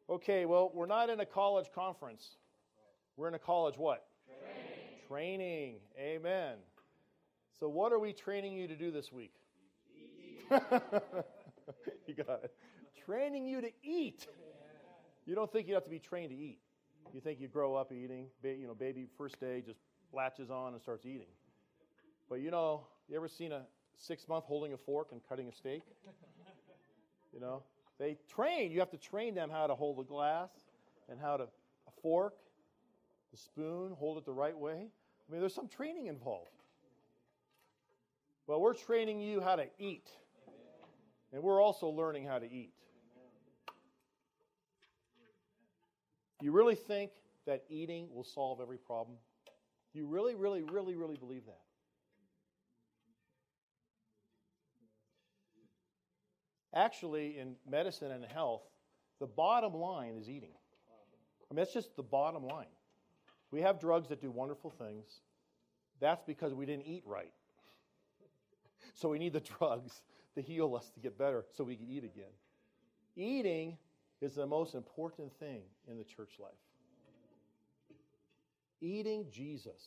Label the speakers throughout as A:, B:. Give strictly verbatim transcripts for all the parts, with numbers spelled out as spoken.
A: Okay, well, we're not in a college conference. We're in a college what?
B: Training.
A: Training. Amen. So what are we training you to do this week? You got it. Training you to eat. You don't think you have to be trained to eat. You think you grow up eating. Ba- you know, baby first day just latches on and starts eating. But you know, you ever seen a six-month holding a fork and cutting a steak? You know, they train. You have to train them how to hold a glass and how to a fork, the spoon, hold it the right way. I mean, there's some training involved. Well, we're training you how to eat. And we're also learning how to eat. You really think that eating will solve every problem? You really, really, really, really believe that? Actually, in medicine and health, the bottom line is eating. I mean, that's just the bottom line. We have drugs that do wonderful things. That's because we didn't eat right. So we need the drugs to heal us to get better so we can eat again. Eating is the most important thing in the church life. Eating Jesus.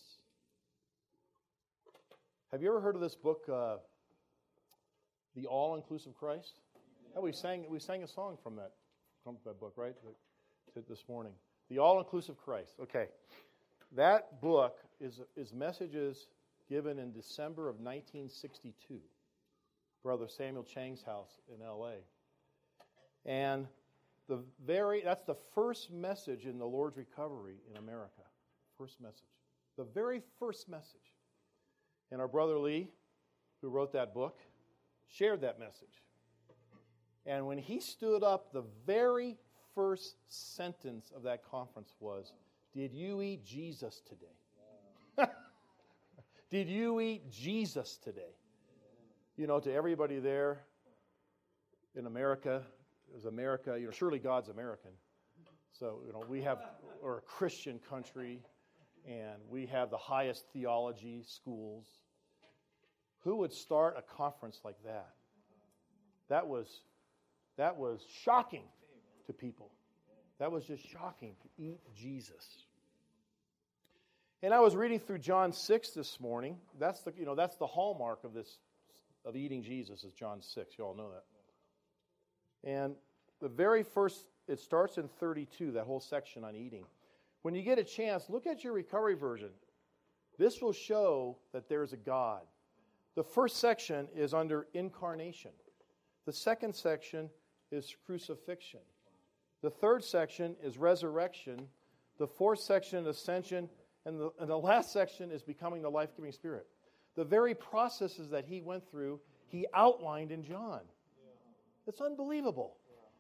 A: Have you ever heard of this book, uh, The All-Inclusive Christ? Oh, we sang we sang a song from that from that book, right? This morning. The All-Inclusive Christ. Okay. That book is is messages given in December of nineteen sixty-two. Brother Samuel Chang's house in L A. And the very that's the first message in the Lord's recovery in America. First message. The very first message. And our brother Lee, who wrote that book, shared that message. And when he stood up, the very first sentence of that conference was, "Did you eat Jesus today?" Did you eat Jesus today? You know, to everybody there in America, is America, you know, surely God's American. So, you know, we have, we're a Christian country, and we have the highest theology schools. Who would start a conference like that? That was, that was shocking to people. That was just shocking to eat Jesus. And I was reading through John six this morning. That's the, you know, that's the hallmark of this, of eating Jesus is John six. You all know that. And the very first, it starts in thirty-two, that whole section on eating. When you get a chance, look at your recovery version. This will show that there's a God. The first section is under incarnation. The second section is crucifixion. The third section is resurrection. The fourth section, ascension. And the, and the last section is becoming the life-giving Spirit. The very processes that he went through, he outlined in John. It's unbelievable.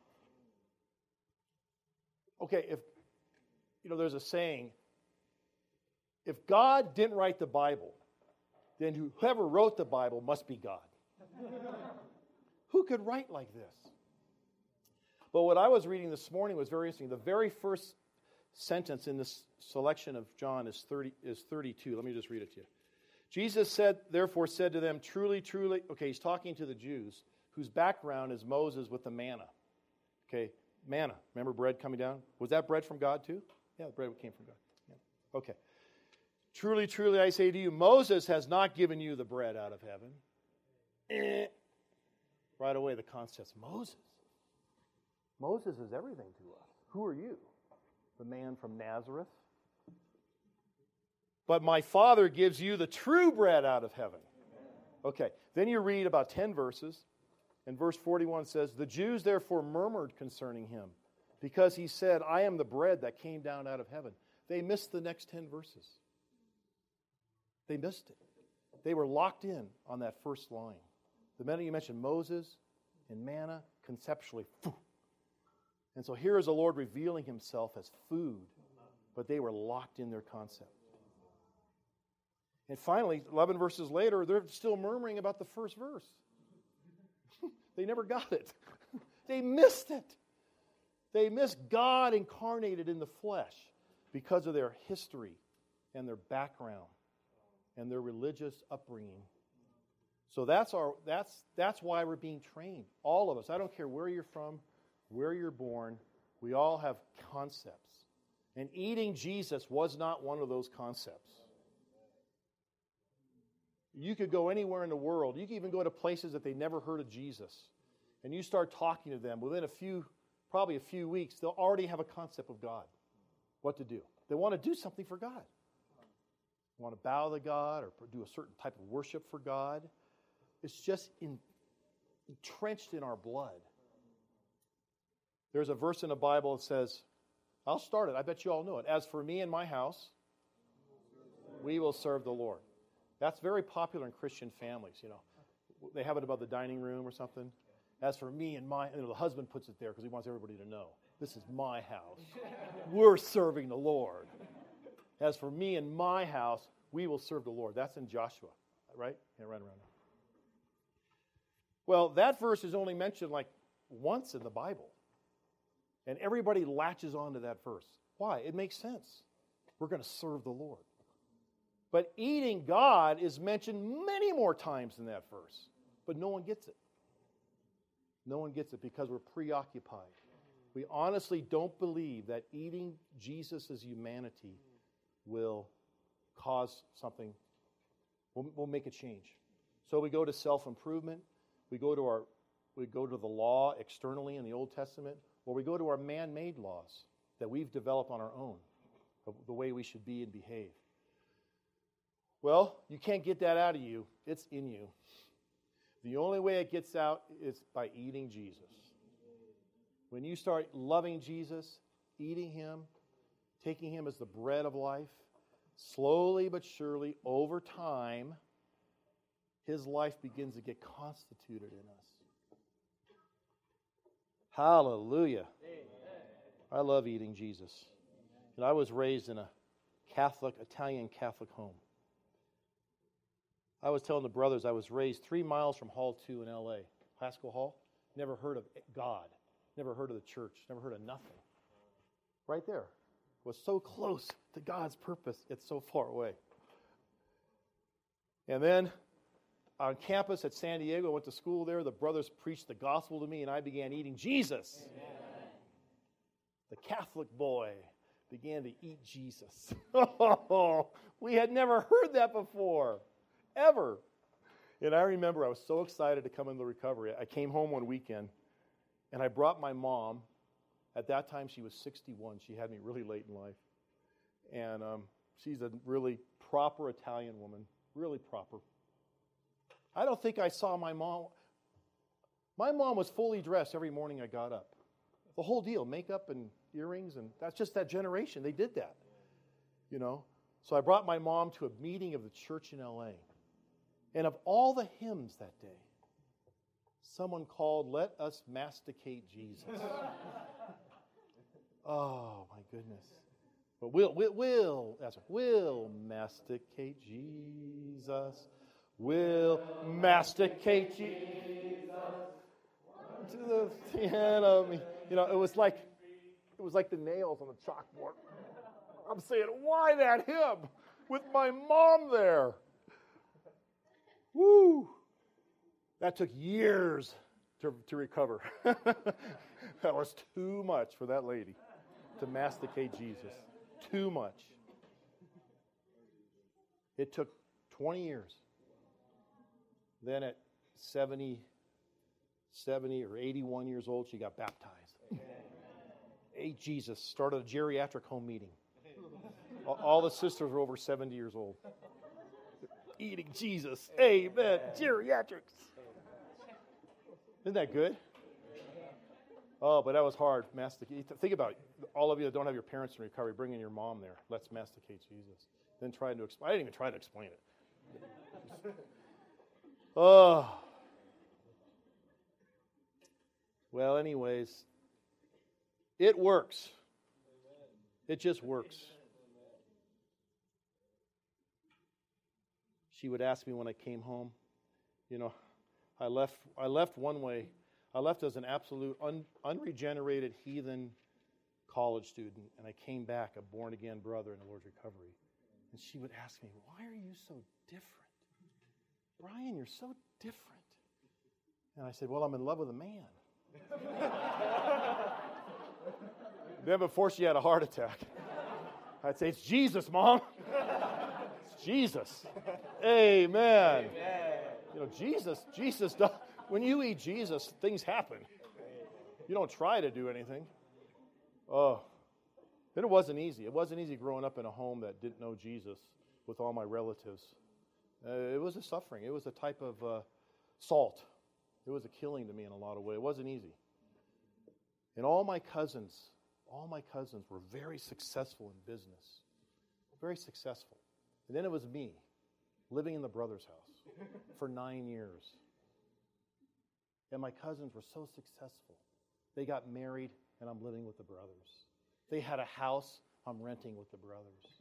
A: Okay, if, you know, there's a saying, if God didn't write the Bible, then whoever wrote the Bible must be God. Who could write like this? But what I was reading this morning was very interesting. The very first sentence in this selection of John is thirty is thirty-two. Let me just read it to you. Jesus said, therefore said to them, truly, truly, okay, he's talking to the Jews, whose background is Moses with the manna. Okay, manna. Remember bread coming down? Was that bread from God too? Yeah, the bread came from God. Yeah. Okay. Truly, truly, I say to you, Moses has not given you the bread out of heaven. Eh. Right away, the concept, Moses. Moses is everything to us. Who are you? The man from Nazareth. But my Father gives you the true bread out of heaven. Okay, then you read about ten verses, and verse forty-one says, the Jews therefore murmured concerning him, because he said, I am the bread that came down out of heaven. They missed the next ten verses. They missed it. They were locked in on that first line. The minute you mentioned Moses and manna, conceptually, phew. And so here is the Lord revealing himself as food, but they were locked in their concept. And finally, eleven verses later, they're still murmuring about the first verse. They never got it. They missed it. They missed God incarnated in the flesh because of their history and their background and their religious upbringing. So that's our that's that's why we're being trained. All of us. I don't care where you're from, where you're born. We all have concepts. And eating Jesus was not one of those concepts. You could go anywhere in the world. You could even go to places that they never heard of Jesus. And you start talking to them. Within a few, probably a few weeks, they'll already have a concept of God. What to do. They want to do something for God. They want to bow to God or do a certain type of worship for God. It's just in, entrenched in our blood. There's a verse in the Bible that says, I'll start it. I bet you all know it. As for me and my house, we will serve the Lord. That's very popular in Christian families, you know. They have it above the dining room or something. As for me and my, you know, the husband puts it there because he wants everybody to know. This is my house. We're serving the Lord. As for me and my house, we will serve the Lord. That's in Joshua, right? Yeah, right around there. Well, that verse is only mentioned like once in the Bible. And everybody latches onto that verse. Why? It makes sense. We're going to serve the Lord. But eating God is mentioned many more times in that verse. But no one gets it. No one gets it because we're preoccupied. We honestly don't believe that eating Jesus' humanity will cause something, will, will make a change. So we go to self-improvement. We go to our, we go to the law externally in the Old Testament, or we go to our man-made laws that we've developed on our own, of the way we should be and behave. Well, you can't get that out of you. It's in you. The only way it gets out is by eating Jesus. When you start loving Jesus, eating Him, taking Him as the bread of life, slowly but surely, over time, His life begins to get constituted in us. Hallelujah. Amen. I love eating Jesus. And I was raised in a Catholic, Italian Catholic home. I was telling the brothers I was raised three miles from Hall two in L A, Haskell Hall. Never heard of God. Never heard of the church. Never heard of nothing. Right there. Was so close to God's purpose, it's so far away. And then on campus at San Diego, I went to school there. The brothers preached the gospel to me, and I began eating Jesus. Amen. The Catholic boy began to eat Jesus. Oh, we had never heard that before. Ever. And I remember I was so excited to come into recovery. I came home one weekend, and I brought my mom. At that time, she was sixty-one. She had me really late in life. And um, she's a really proper Italian woman, really proper. I don't think I saw my mom. My mom was fully dressed every morning I got up. The whole deal, makeup and earrings, and that's just that generation. They did that, you know. So I brought my mom to a meeting of the church in L A. And of all the hymns that day, someone called, "Let Us Masticate Jesus." Oh, my goodness. But we'll, we'll, we'll, that's right, we'll masticate Jesus. We'll masticate Jesus. To the piano. You know, it was like, it was like the nails on the chalkboard. I'm saying, why that hymn with my mom there? Woo! That took years to, to recover. That was too much for that lady to masticate Jesus. Too much. It took twenty years. Then at seventy, seventy or eighty-one years old, she got baptized. Ate Jesus. Started a geriatric home meeting. All the sisters were over seventy years old. Eating Jesus. Amen. Geriatrics. Isn't that good? Oh, but that was hard. Masticate. Think about it. All of you that don't have your parents in recovery, bring in your mom there. Let's masticate Jesus. Then try to explain. I didn't even try to explain it. Oh. Well, anyways, it works. It just works. She would ask me when I came home, you know, I left I left one way. I left as an absolute un, unregenerated heathen college student, and I came back a born-again brother in the Lord's recovery. And she would ask me, why are you so different? Brian, you're so different. And I said, well, I'm in love with a man. Then before she had a heart attack, I'd say, it's Jesus, Mom. It's Jesus. Amen. Amen. You know, Jesus, Jesus, does, when you eat Jesus, things happen. You don't try to do anything. Oh, then it wasn't easy. It wasn't easy growing up in a home that didn't know Jesus with all my relatives. Uh, it was a suffering. It was a type of uh, salt. It was a killing to me in a lot of ways. It wasn't easy. And all my cousins, all my cousins were very successful in business. Very successful. And then it was me, living in the brother's house for nine years. And my cousins were so successful. They got married, and I'm living with the brothers. They had a house, I'm renting with the brothers.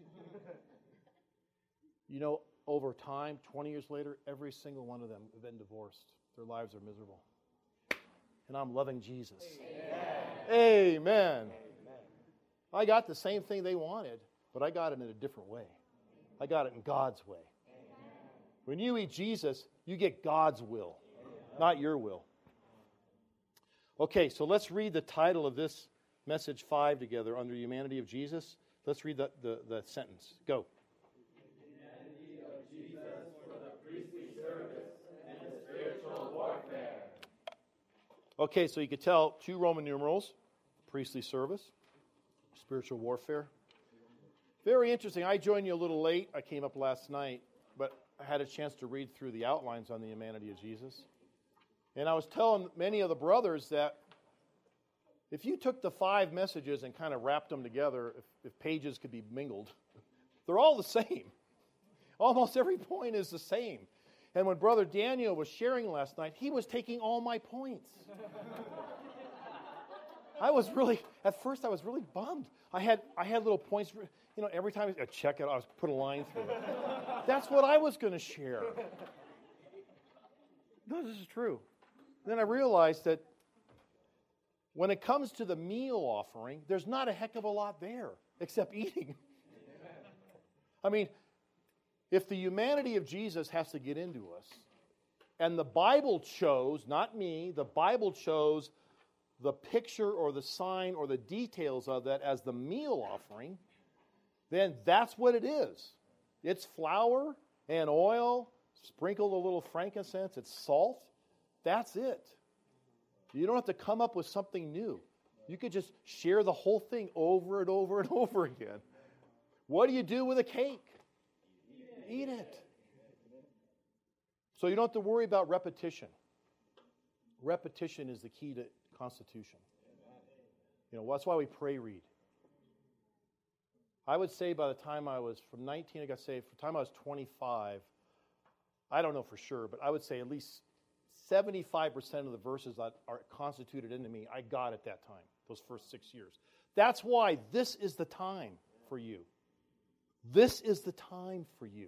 A: You know, over time, twenty years later, every single one of them have been divorced. Their lives are miserable. And I'm loving Jesus. Amen. Amen. Amen. I got the same thing they wanted, but I got it in a different way. I got it in God's way. Amen. When you eat Jesus, you get God's will, Amen. Not your will. Okay, so let's read the title of this message five together under Humanity of Jesus. Let's read the, the, the sentence. Go.
B: Humanity of Jesus for the priestly service and the spiritual warfare.
A: Okay, so you could tell two Roman numerals, priestly service, spiritual warfare. Very interesting. I joined you a little late. I came up last night, but I had a chance to read through the outlines on the humanity of Jesus. And I was telling many of the brothers that if you took the five messages and kind of wrapped them together, if, if pages could be mingled, they're all the same. Almost every point is the same. And when Brother Daniel was sharing last night, he was taking all my points. I was really, at first I was really bummed. I had I had little points, you know, every time I check it, I was put a line through it. That's what I was going to share. No, this is true. Then I realized that when it comes to the meal offering, there's not a heck of a lot there except eating. I mean, if the humanity of Jesus has to get into us, and the Bible chose, not me, the Bible chose the picture or the sign or the details of that as the meal offering, then that's what it is. It's flour and oil, sprinkled a little frankincense, it's salt. That's it. You don't have to come up with something new. You could just share the whole thing over and over and over again. What do you do with a cake? Eat it. So you don't have to worry about repetition. Repetition is the key to constitution. You know, that's why we pray read. I would say by the time I was, from nineteen, I got saved, from the time I was twenty-five, I don't know for sure, but I would say at least seventy-five percent of the verses that are constituted into me, I got at that time, those first six years. That's why this is the time for you. This is the time for you.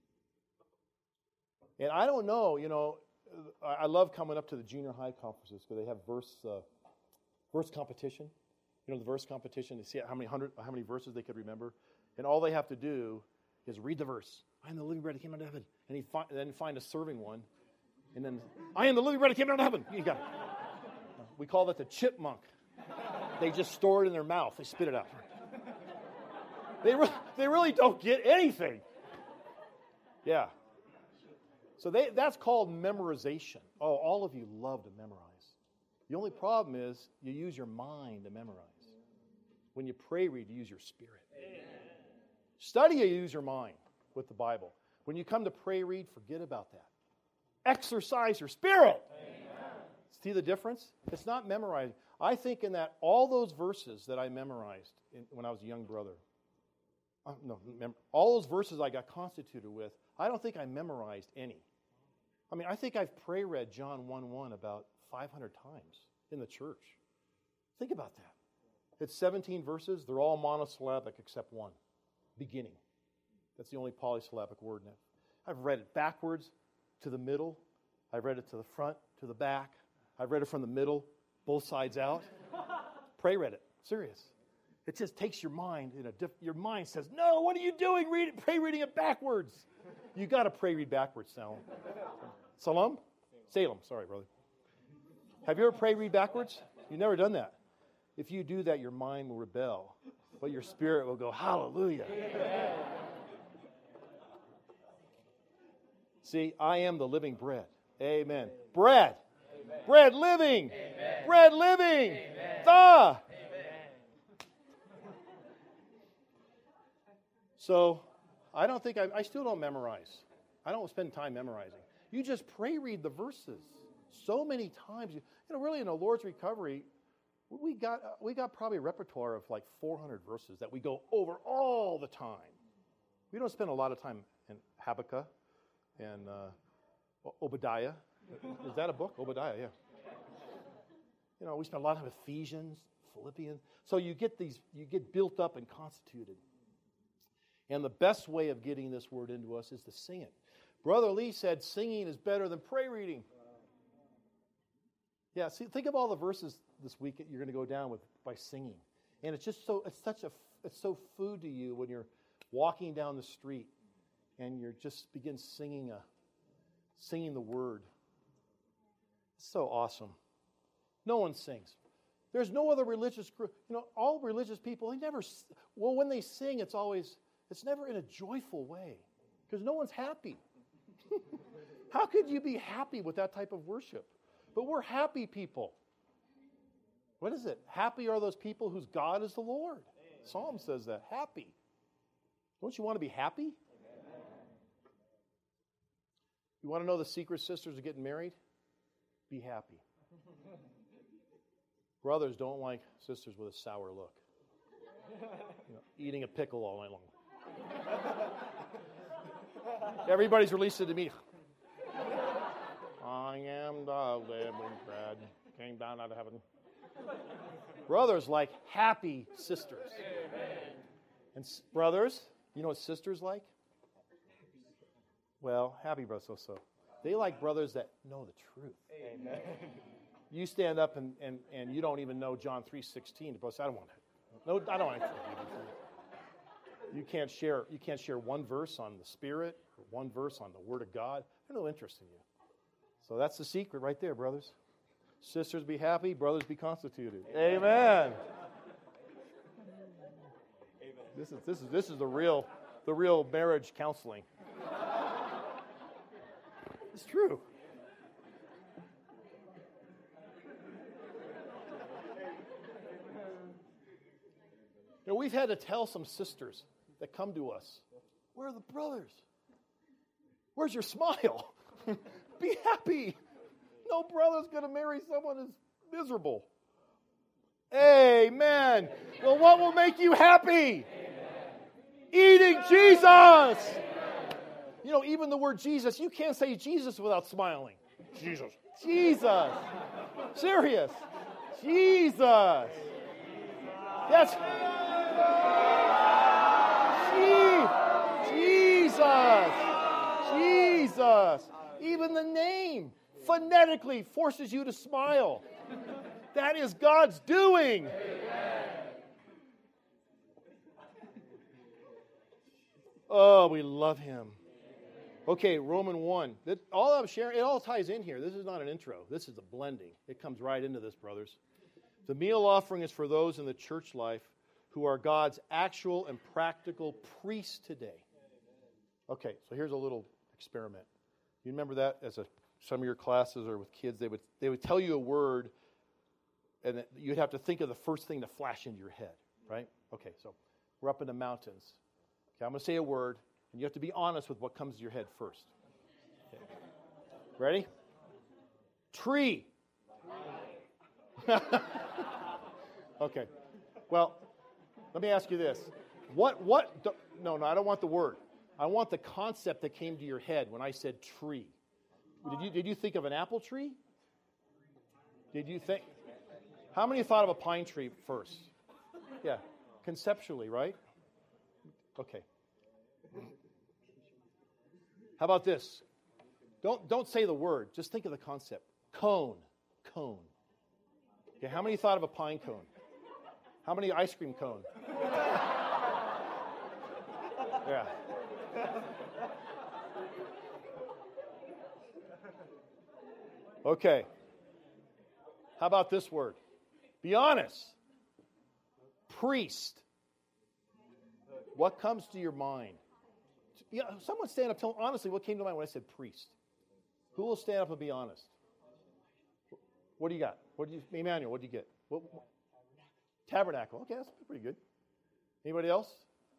A: And I don't know, you know, I love coming up to the junior high conferences because they have verse uh, verse competition. You know, the verse competition to see how many hundred, how many verses they could remember. And all they have to do is read the verse. I am the living bread that came out of heaven. And he fi- then find a serving one. And then, I am the living bread that came out of heaven. You got it. We call that the chipmunk. They just store it in their mouth. They spit it out. They, re- they really don't get anything. Yeah. So they, that's called memorization. Oh, all of you love to memorize. The only problem is you use your mind to memorize. When you pray read, you use your spirit. Amen. Study, you use your mind with the Bible. When you come to pray read, forget about that. Exercise your spirit. Amen. See the difference? It's not memorizing. I think in that all those verses that I memorized in, when I was a young brother, uh, no, mem- all those verses I got constituted with, I don't think I memorized any. I mean, I think I've pray read John one one about five hundred times in the church. Think about that. It's seventeen verses. They're all monosyllabic except one. Beginning. That's the only polysyllabic word in it. I've read it backwards to the middle. I've read it to the front, to the back. I've read it from the middle, both sides out. Pray read it. Serious. It just takes your mind in a diff- your mind says, "No, what are you doing? Read it, pray reading it backwards." You got to pray read backwards, Salem. Salem? Salem, sorry, brother. Have you ever pray read backwards? You've never done that. If you do that, your mind will rebel, but your spirit will go, hallelujah. Amen. See, I am the living bread. Amen. Bread. Amen. Bread living. Amen. Bread living. Amen. The. Amen. So, I don't think, I, I still don't memorize. I don't spend time memorizing. You just pray read the verses so many times. You know, really in the Lord's Recovery, we got we got probably a repertoire of like four hundred verses that we go over all the time. We don't spend a lot of time in Habakkuk and uh, Obadiah. Is that a book? Obadiah, yeah. You know, we spend a lot of time Ephesians, Philippians. So you get these, you get built up and constituted. And the best way of getting this word into us is to sing it. Brother Lee said singing is better than pray reading. Yeah, see, think of all the verses this week that you're going to go down with by singing. And it's just so, it's such a, it's so food to you when you're walking down the street and you're just begin singing a, singing the word. It's so awesome. No one sings. There's no other religious group. You know, all religious people, they never, well, when they sing, it's always, it's never in a joyful way because no one's happy. How could you be happy with that type of worship? But we're happy people. What is it? Happy are those people whose God is the Lord. Psalm says that. Happy. Don't you want to be happy? You want to know the secret, sisters, of getting married? Be happy. Brothers don't like sisters with a sour look. You know, eating a pickle all night long. Everybody's released it to me. I am the living bread, came down out of heaven. Brothers like happy sisters. And s- brothers, you know what sisters like? Well, happy brothers also. They like brothers that know the truth. Amen. You stand up and, and, and you don't even know John three sixteen. The brother says, I don't want it. No, I don't want it. You can't share, you can't share one verse on the Spirit or one verse on the Word of God. There's no interest in you. So that's the secret right there, brothers. Sisters be happy, brothers be constituted. Amen. Amen. This is this is this is the real the real marriage counseling. It's true. You know, we've had to tell some sisters that come to us, where are the brothers? Where's your smile? Be happy. No brother's going to marry someone who's miserable. Amen. Well, what will make you happy? Amen. Eating Jesus. Amen. You know, even the word Jesus, you can't say Jesus without smiling. Jesus. Jesus. Serious. Jesus. That's Jesus. Jesus. Even the name phonetically forces you to smile. That is God's doing. Oh, we love Him. Okay, Romans one. That, all I'm sharing, it all ties in here. This is not an intro. This is a blending. It comes right into this, brothers. The meal offering is for those in the church life who are God's actual and practical priests today. Okay, so here's a little experiment. You remember that as a, some of your classes or with kids, they would they would tell you a word, and you'd have to think of the first thing to flash into your head, right? Okay, so we're up in the mountains. Okay, I'm going to say a word, and you have to be honest with what comes to your head first. Okay. Ready? Tree. Okay. Well, let me ask you this. What, what, no, no, I don't want the word. I want the concept that came to your head when I said tree. Did you, did you think of an apple tree? Did you think, how many thought of a pine tree first? Yeah, conceptually, right? Okay. How about this? Don't, don't say the word, just think of the concept. Cone, cone. Okay, how many thought of a pine cone? How many ice cream cone? Yeah. Okay. How about this word? Be honest. priest, what comes to your mind? Yeah, someone stand up. Tell them honestly what came to mind when I said priest. Who will stand up and be honest? What do you got? What do you, Emmanuel? What do you get? What, what? Tabernacle. Okay, that's pretty good. Anybody else?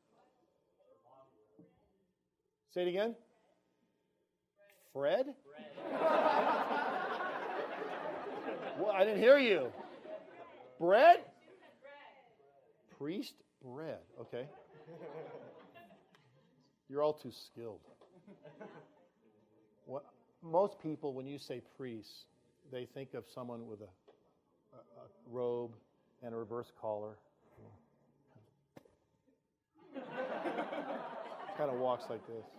A: Say it again. Fred? Well, I didn't hear you. Bread? Priest? Bread. Okay. You're all too skilled. What, most people, when you say priest, they think of someone with a, a, a robe and a reverse collar. Kind of walks like this.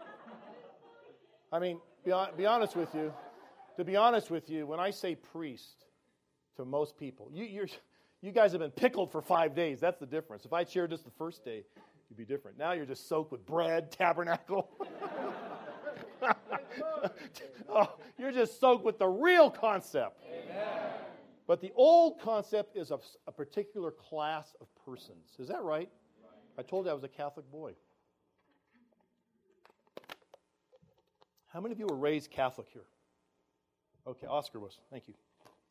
A: I mean, be, be honest with you. To be honest with you, when I say priest to most people, you you're, you guys have been pickled for five days. That's the difference. If I shared this the first day, it'd be different. Now you're just soaked with bread, tabernacle. Oh, you're just soaked with the real concept. Amen. But the old concept is a, a particular class of persons. Is that right? I told you I was a Catholic boy. How many of you were raised Catholic here? Okay, Oscar was. Thank you.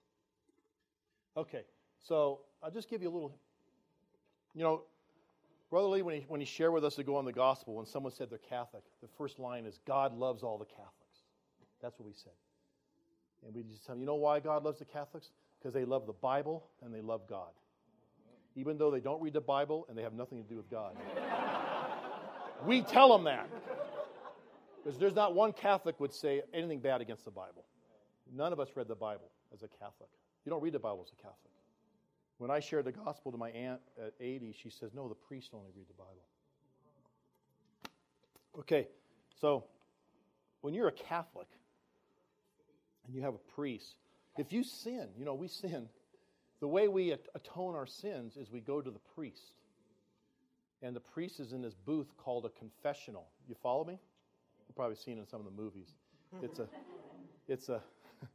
A: Okay, so I'll just give you a little, you know, Brother Lee, when he, when he shared with us to go on the gospel, when someone said they're Catholic, the first line is, God loves all the Catholics. That's what we said. And we just tell them, you know why God loves the Catholics? Because they love the Bible and they love God. Even though they don't read the Bible and they have nothing to do with God. We tell them that. Because there's not one Catholic would say anything bad against the Bible. None of us read the Bible as a Catholic. You don't read the Bible as a Catholic. When I shared the gospel to my aunt at eighty, she says, no, the priests only read the Bible. Okay, so when you're a Catholic and you have a priest, if you sin, you know, we sin, the way we atone our sins is we go to the priest. And the priest is in this booth called a confessional. You follow me? You've probably seen it in some of the movies. It's a, it's a,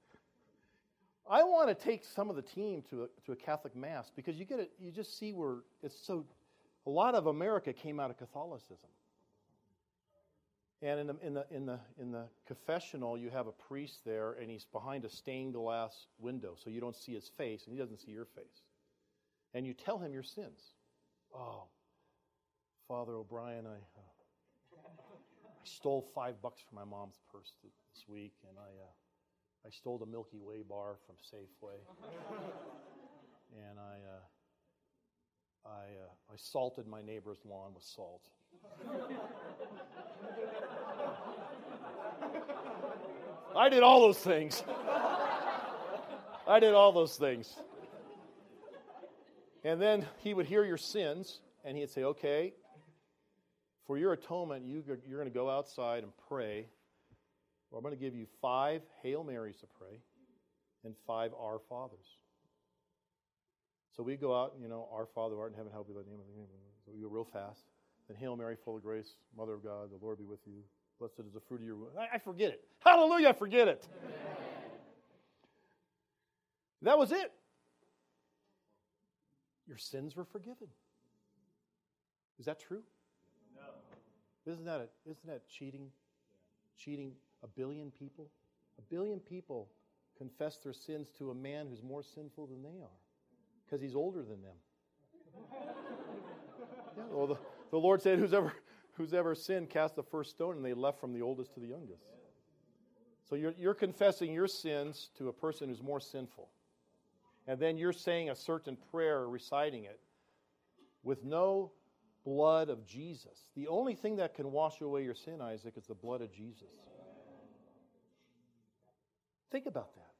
A: I want to take some of the team to a, to a Catholic mass because you get it, you just see where it's so, a lot of America came out of Catholicism. And in the, in the, in the, in the confessional, you have a priest there, and he's behind a stained glass window, so you don't see his face, and he doesn't see your face. And you tell him your sins. Oh, Father O'Brien, I, uh, I stole five bucks from my mom's purse this week, and I, uh, I stole the Milky Way bar from Safeway, and I, uh, I, uh, I salted my neighbor's lawn with salt. I did all those things. I did all those things. And then he would hear your sins, and he'd say, okay, for your atonement, you, you're going to go outside and pray. Well, I'm going to give you five Hail Marys to pray and five Our Fathers. So we go out, you know, Our Father who art in heaven, hallowed be thy name. So we go real fast. Then Hail Mary, full of grace, Mother of God, the Lord be with you. Blessed is the fruit of your womb. I, I forget it. Hallelujah, I forget it. That was it. Your sins were forgiven. Is that true? No. Isn't that a, isn't that cheating? Cheating a billion people? A billion people confess their sins to a man who's more sinful than they are because he's older than them. Yeah, well, the, the Lord said, who's ever, who's ever sinned, cast the first stone, and they left from the oldest to the youngest. So you're, you're confessing your sins to a person who's more sinful. And then you're saying a certain prayer, reciting it, with no blood of Jesus. The only thing that can wash away your sin, Isaac, is the blood of Jesus. Think about that.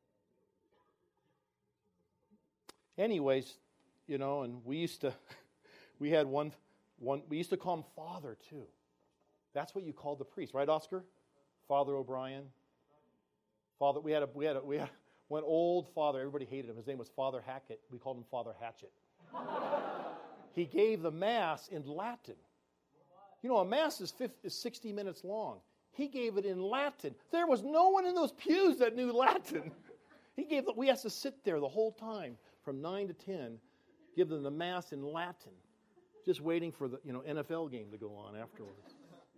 A: Anyways, you know, and we used to, we had one, one, we used to call him Father too. That's what you called the priest, right, Oscar? Father O'Brien. Father, we had a, we had a, we had one old father. Everybody hated him. His name was Father Hackett. We called him Father Hatchet. He gave the Mass in Latin. You know, a Mass is, fifty, is sixty minutes long. He gave it in Latin. There was no one in those pews that knew Latin. He gave. We had to sit there the whole time from nine to ten Give them the Mass in Latin, just waiting for the you know N F L game to go on afterwards.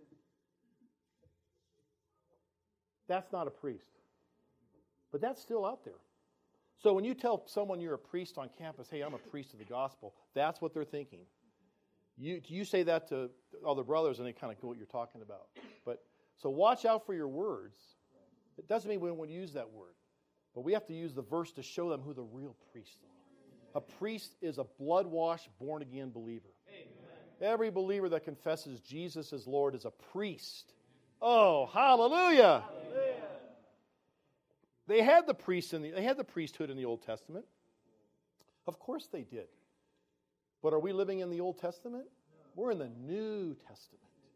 A: That's not a priest. But that's still out there. So when you tell someone you're a priest on campus, hey, I'm a priest of the gospel, that's what they're thinking. You you say that to other brothers, and they kind of know what you're talking about. But so watch out for your words. It doesn't mean we won't use that word. But we have to use the verse to show them who the real priests are. A priest is a blood-washed, born-again believer. Amen. Every believer that confesses Jesus as Lord is a priest. Oh, hallelujah! Hallelujah. They had the priests in the, they had the priesthood in the Old Testament. Of course they did. But are we living in the Old Testament? We're in the New Testament.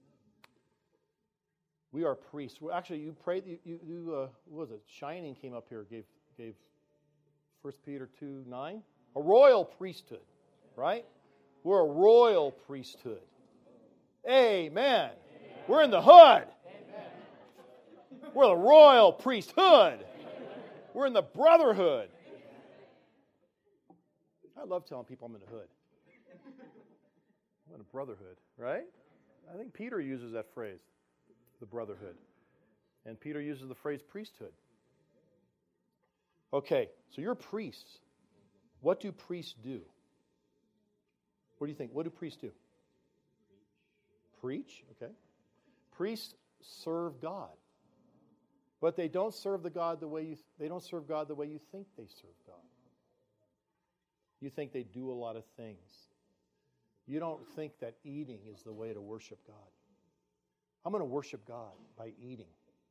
A: We are priests. Well, actually, you prayed. You, you, you uh, what was it? Shining came up here. Gave gave First Peter two nine. A royal priesthood, right? We're a royal priesthood. Amen. Amen. We're in the hood. Amen. We're the royal priesthood. We're in the brotherhood. I love telling people I'm in the hood. I'm in a brotherhood, right? I think Peter uses that phrase, the brotherhood. And Peter uses the phrase priesthood. Okay, so you're priests. What do priests do? What do you think? What do priests do? Preach, okay. Priests serve God. But they don't serve the God the way you they don't serve God the way you think they serve God. You think they do a lot of things. You don't think that eating is the way to worship God. I'm going to worship God by eating.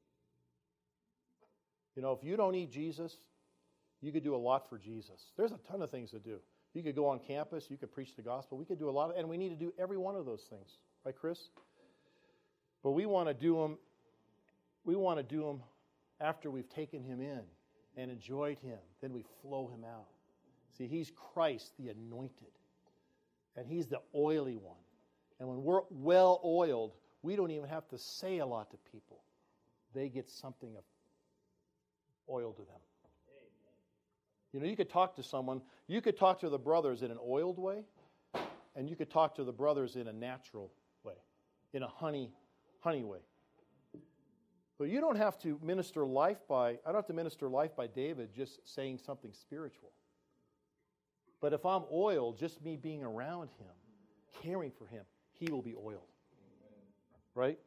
A: You know, if you don't eat Jesus, you could do a lot for Jesus. There's a ton of things to do. You could go on campus, you could preach the gospel. We could do a lot of, and we need to do every one of those things. Right, Chris? But we want to do them, we want to do them after we've taken him in and enjoyed him. Then we flow him out. See, he's Christ, the anointed. And he's the oily one. And when we're well oiled, we don't even have to say a lot to people. They get something of oil to them. You know, you could talk to someone, you could talk to the brothers in an oiled way, and you could talk to the brothers in a natural way, in a honey, honey way. But you don't have to minister life by, I don't have to minister life by David just saying something spiritual. But if I'm oiled, just me being around him, caring for him, he will be oiled. Right?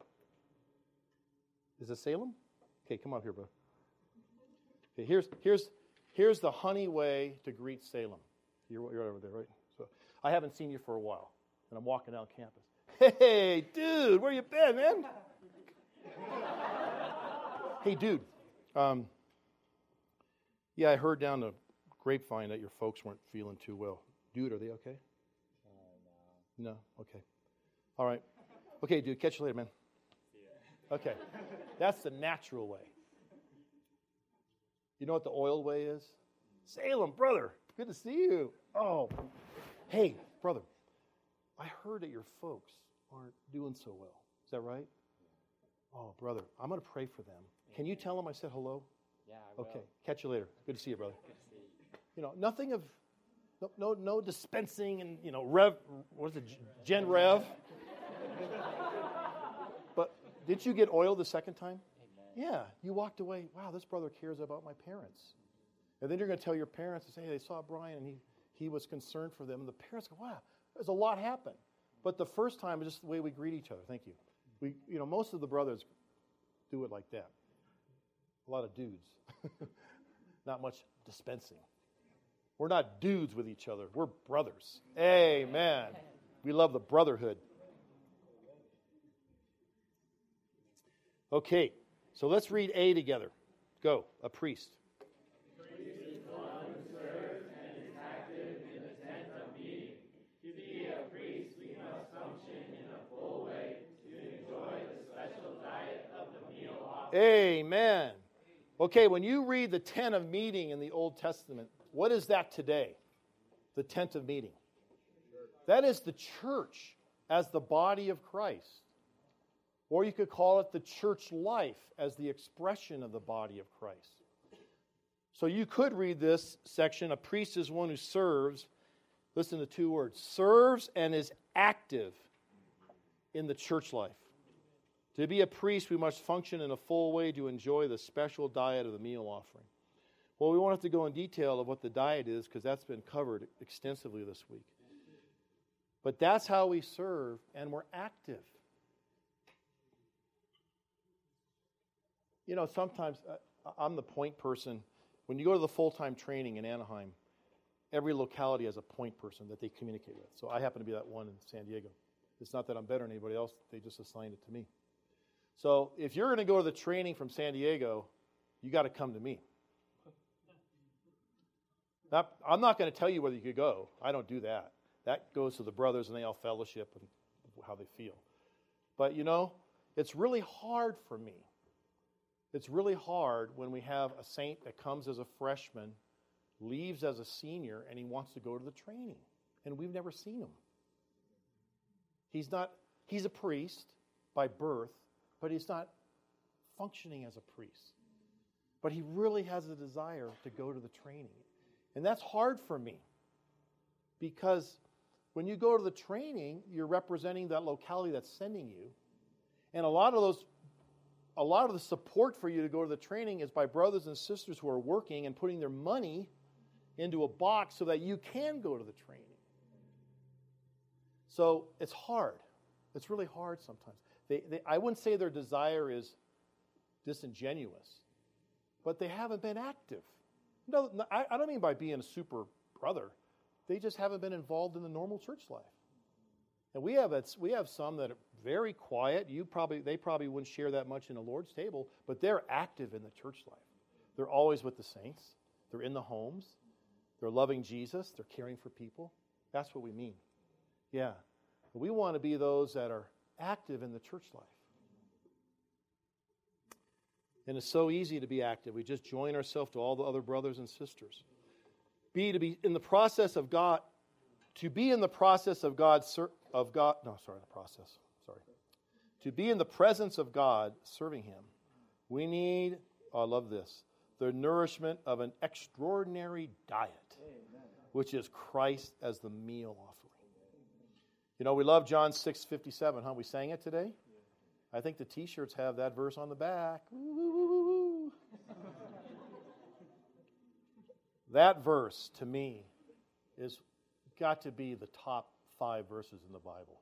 A: Is it Salem? Okay, come on here, bro. Okay, here's here's here's the honey way to greet Salem. You're, you're over there, right? So I haven't seen you for a while, and I'm walking down campus. Hey, dude, where you been, man? Hey, dude. Um, yeah, I heard down the grapevine that your folks weren't feeling too well. Dude, are they okay? Uh, no. No? Okay. All right. Okay, dude, catch you later, man. Okay. That's the natural way. You know what the oil way is? Salem, brother, good to see you. Oh, hey, brother, I heard that your folks aren't doing so well. Is that right? Oh, brother, I'm going to pray for them. Can you tell them I said hello?
C: Yeah, I will.
A: Okay, catch you later. Good to see you, brother. Good to see you. You know, nothing of, no, no, no dispensing and, you know, Rev, what is it, Gen Rev? But did you get oiled the second time? Amen. Yeah, you walked away, wow, this brother cares about my parents. And then you're going to tell your parents and say, hey, they saw Brian and he, he was concerned for them. And the parents go, wow, there's a lot happen. But the first time is just the way we greet each other. Thank you. We, you know, most of the brothers do it like that. A lot of dudes. Not much dispensing. We're not dudes with each other. We're brothers. Amen. We love the brotherhood. Okay, so let's read A together. Go, a priest.
B: A priest is one who serves and is active in the tent of meeting. To be a priest, we must function in a full way to enjoy the special diet of the meal offering.
A: Amen. Okay, when you read the tent of meeting in the Old Testament, what is that today? The tent of meeting. That is the church as the body of Christ. Or you could call it the church life as the expression of the body of Christ. So you could read this section, a priest is one who serves. Listen to two words. Serves and is active in the church life. To be a priest, we must function in a full way to enjoy the special diet of the meal offering. Well, we won't have to go in detail of what the diet is because that's been covered extensively this week. But that's how we serve, and we're active. You know, sometimes uh, I'm the point person. When you go to the full-time training in Anaheim, every locality has a point person that they communicate with. So I happen to be that one in San Diego. It's not that I'm better than anybody else. They just assigned it to me. So if you're going to go to the training from San Diego, you got to come to me. Now, I'm not going to tell you whether you could go. I don't do that. That goes to the brothers, and they all fellowship and how they feel. But, you know, it's really hard for me. It's really hard when we have a saint that comes as a freshman, leaves as a senior, and he wants to go to the training. And we've never seen him. He's not, he's a priest by birth, but he's not functioning as a priest. But he really has a desire to go to the training. And that's hard for me because when you go to the training, you're representing that locality that's sending you. And a lot of those, a lot of the support for you to go to the training is by brothers and sisters who are working and putting their money into a box so that you can go to the training. So it's hard. It's really hard sometimes. They, they, I wouldn't say their desire is disingenuous, but they haven't been active. No, no I, I don't mean by being a super brother. They just haven't been involved in the normal church life. And we have a, we have some that are very quiet. You probably they probably wouldn't share that much in the Lord's table, but they're active in the church life. They're always with the saints. They're in the homes. They're loving Jesus. They're caring for people. That's what we mean. Yeah. But we want to be those that are active in the church life. And it's so easy to be active. We just join ourselves to all the other brothers and sisters. Be to be in the process of God, to be in the process of God, of God, no, sorry, the process, sorry. To be in the presence of God, serving Him, we need, oh, I love this, the nourishment of an extraordinary diet, Amen. Which is Christ as the meal offering. You know, we love John six fifty-seven, huh? We sang it today? I think the T-shirts have that verse on the back. Woo-hoo-hoo-hoo. That verse, to me, is got to be the top five verses in the Bible.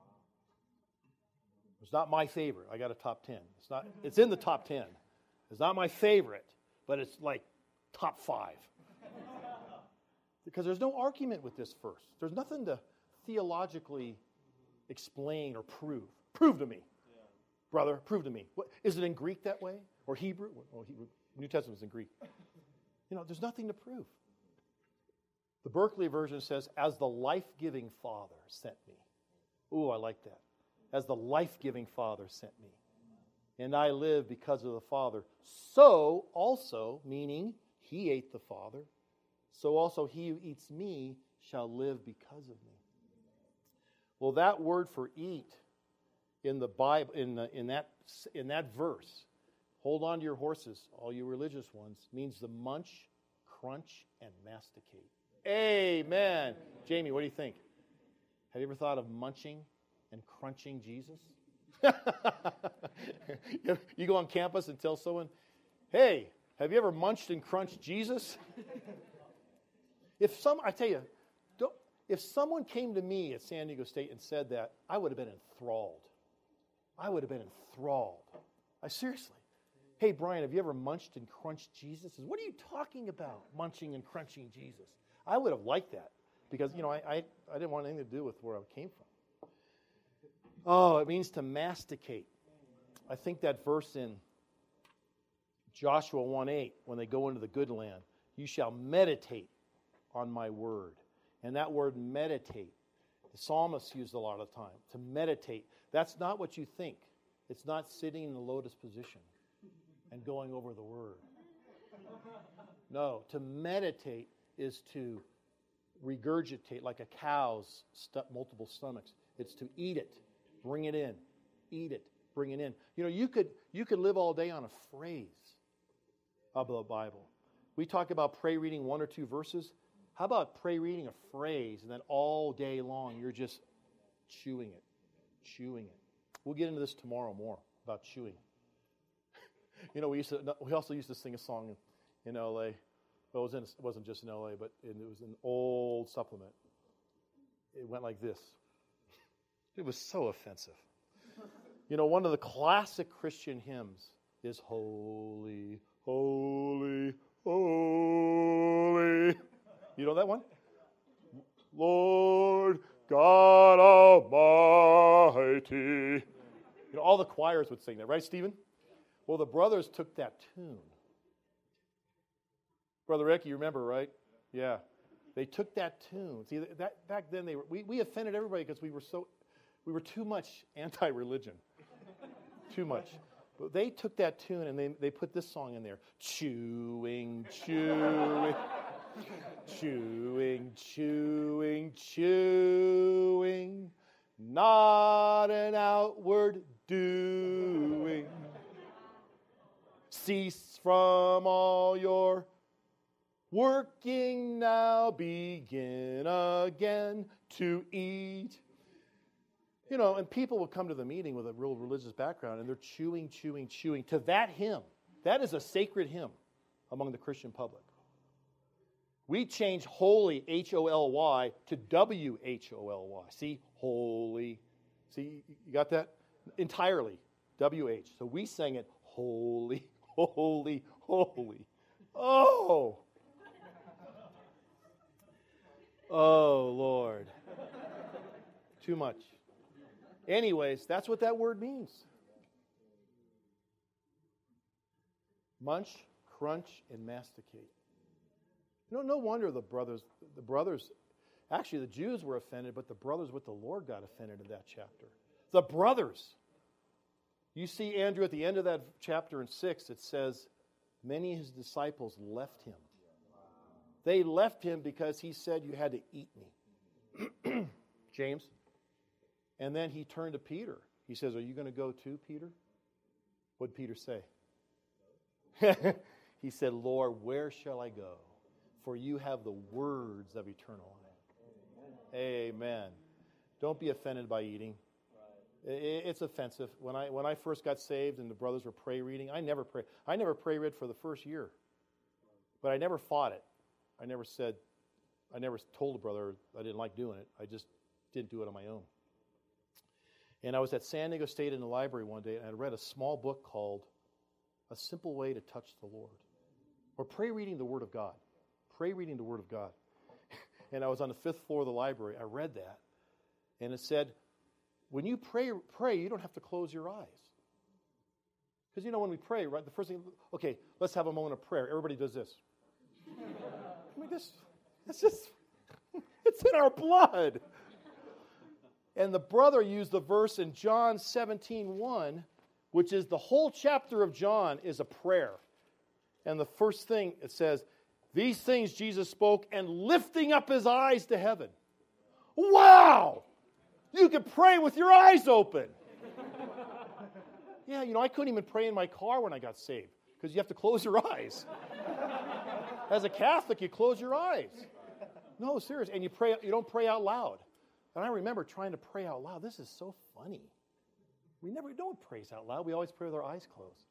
A: It's not my favorite. I got a top ten. It's not. It's in the top ten. It's not my favorite, but it's like top five. Because there's no argument with this verse. There's nothing to theologically explain or prove. Prove to me. Yeah. Brother, prove to me. What, is it in Greek that way? Or Hebrew? Well, Hebrew. New Testament's in Greek. You know, there's nothing to prove. The Berkeley version says, as the life-giving Father sent me. Ooh, I like that. As the life-giving Father sent me. And I live because of the Father. So also, meaning He ate the Father, so also he who eats me shall live because of me. Well, that word for eat in the Bible, in the, in that in that verse, hold on to your horses, all you religious ones, means to munch, crunch, and masticate. Amen. Jamie, what do you think? Have you ever thought of munching and crunching Jesus? You go on campus and tell someone, hey, have you ever munched and crunched Jesus? If some, I tell you, don't, if someone came to me at San Diego State and said that, I would have been enthralled. I would have been enthralled. I seriously. Hey, Brian, have you ever munched and crunched Jesus? What are you talking about, munching and crunching Jesus? I would have liked that because, you know, I, I, I didn't want anything to do with where I came from. Oh, it means to masticate. I think that verse in Joshua one eight, when they go into the good land, you shall meditate on my word. And that word meditate, the psalmist used a lot of the time. To meditate, that's not what you think. It's not sitting in the lotus position and going over the word. No, to meditate is to regurgitate like a cow's st- multiple stomachs. It's to eat it, bring it in, eat it, bring it in. You know, you could you could live all day on a phrase of the Bible. We talk about pray reading one or two verses. How about pray reading a phrase and then all day long you're just chewing it, chewing it. We'll get into this tomorrow more about chewing. You know, we used to. We also used to sing a song in, in L A. Well, it, was in, it wasn't just in L A, but in, it was an old supplement. It went like this. It was so offensive. You know, one of the classic Christian hymns is Holy, Holy, Holy. You know that one? Lord God Almighty. You know, all the choirs would sing that, right, Stephen? Well, the brothers took that tune. Brother Rick, you remember, right? Yeah. They took that tune. See, that back then they were, we, we offended everybody because we were so we were too much anti-religion. Too much. But they took that tune and they, they put this song in there. Chewing, chewing, chewing, chewing, chewing, not an outward doing. Cease from all your working now, begin again to eat. You know, and people would come to the meeting with a real religious background, and they're chewing, chewing, chewing to that hymn. That is a sacred hymn among the Christian public. We changed holy, H O L Y, to W H O L Y. See, holy. See, you got that? Entirely, W H. So we sang it, holy, holy, holy. Oh! Oh, Lord. Too much. Anyways, that's what that word means. Munch, crunch, and masticate. You know, no wonder the brothers, the brothers, actually the Jews were offended, but the brothers with the Lord got offended in that chapter. The brothers. You see, Andrew, at the end of that chapter in six, it says, many of his disciples left him. They left him because he said, you had to eat me. James. And then he turned to Peter. He says, are you going to go too, Peter? What did Peter say? He said, Lord, where shall I go? For you have the words of eternal life. Amen. Amen. Don't be offended by eating. It's offensive. When I when I first got saved and the brothers were pray reading, I never pray. I never pray read for the first year. But I never fought it. I never said, I never told a brother I didn't like doing it. I just didn't do it on my own. And I was at San Diego State in the library one day, and I read a small book called A Simple Way to Touch the Lord. Or Pray Reading the Word of God. Pray Reading the Word of God. And I was on the fifth floor of the library. I read that. And it said, when you pray, pray, you don't have to close your eyes. Because, you know, when we pray, right, the first thing, okay, let's have a moment of prayer. Everybody does this. I mean, this, it's just, it's in our blood. And the brother used the verse in John seventeen one, which is the whole chapter of John is a prayer. And the first thing, it says, these things Jesus spoke and lifting up his eyes to heaven. Wow! You could pray with your eyes open. Yeah, you know, I couldn't even pray in my car when I got saved because you have to close your eyes. As a Catholic, you close your eyes. No, serious. And you pray. You don't pray out loud. And I remember trying to pray out loud. This is so funny. We never don't pray out loud. We always pray with our eyes closed.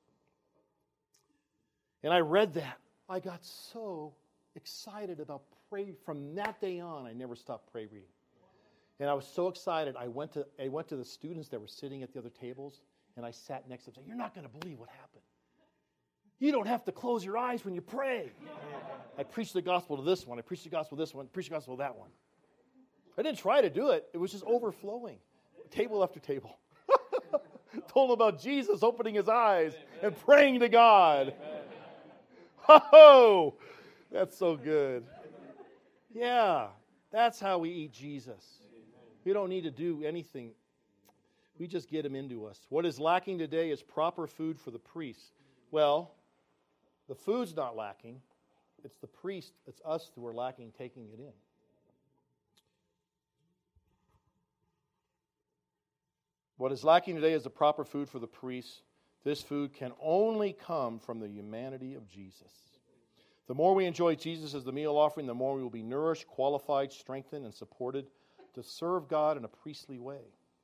A: And I read that. I got so excited about pray. From that day on, I never stopped pray reading. And I was so excited. I went to I went to the students that were sitting at the other tables, and I sat next to them and said, you're not going to believe what happened. You don't have to close your eyes when you pray. I preached the gospel to this one. I preached the gospel to this one. I preached the gospel to that one. I didn't try to do it. It was just overflowing. Table after table. Told them about Jesus opening his eyes and praying to God. Oh, that's so good. Yeah, that's how we eat Jesus. We don't need to do anything. We just get him into us. What is lacking today is proper food for the priest. Well, the food's not lacking. It's the priest, it's us who are lacking taking it in. What is lacking today is the proper food for the priests. This food can only come from the humanity of Jesus. The more we enjoy Jesus as the meal offering, the more we will be nourished, qualified, strengthened, and supported to serve God in a priestly way.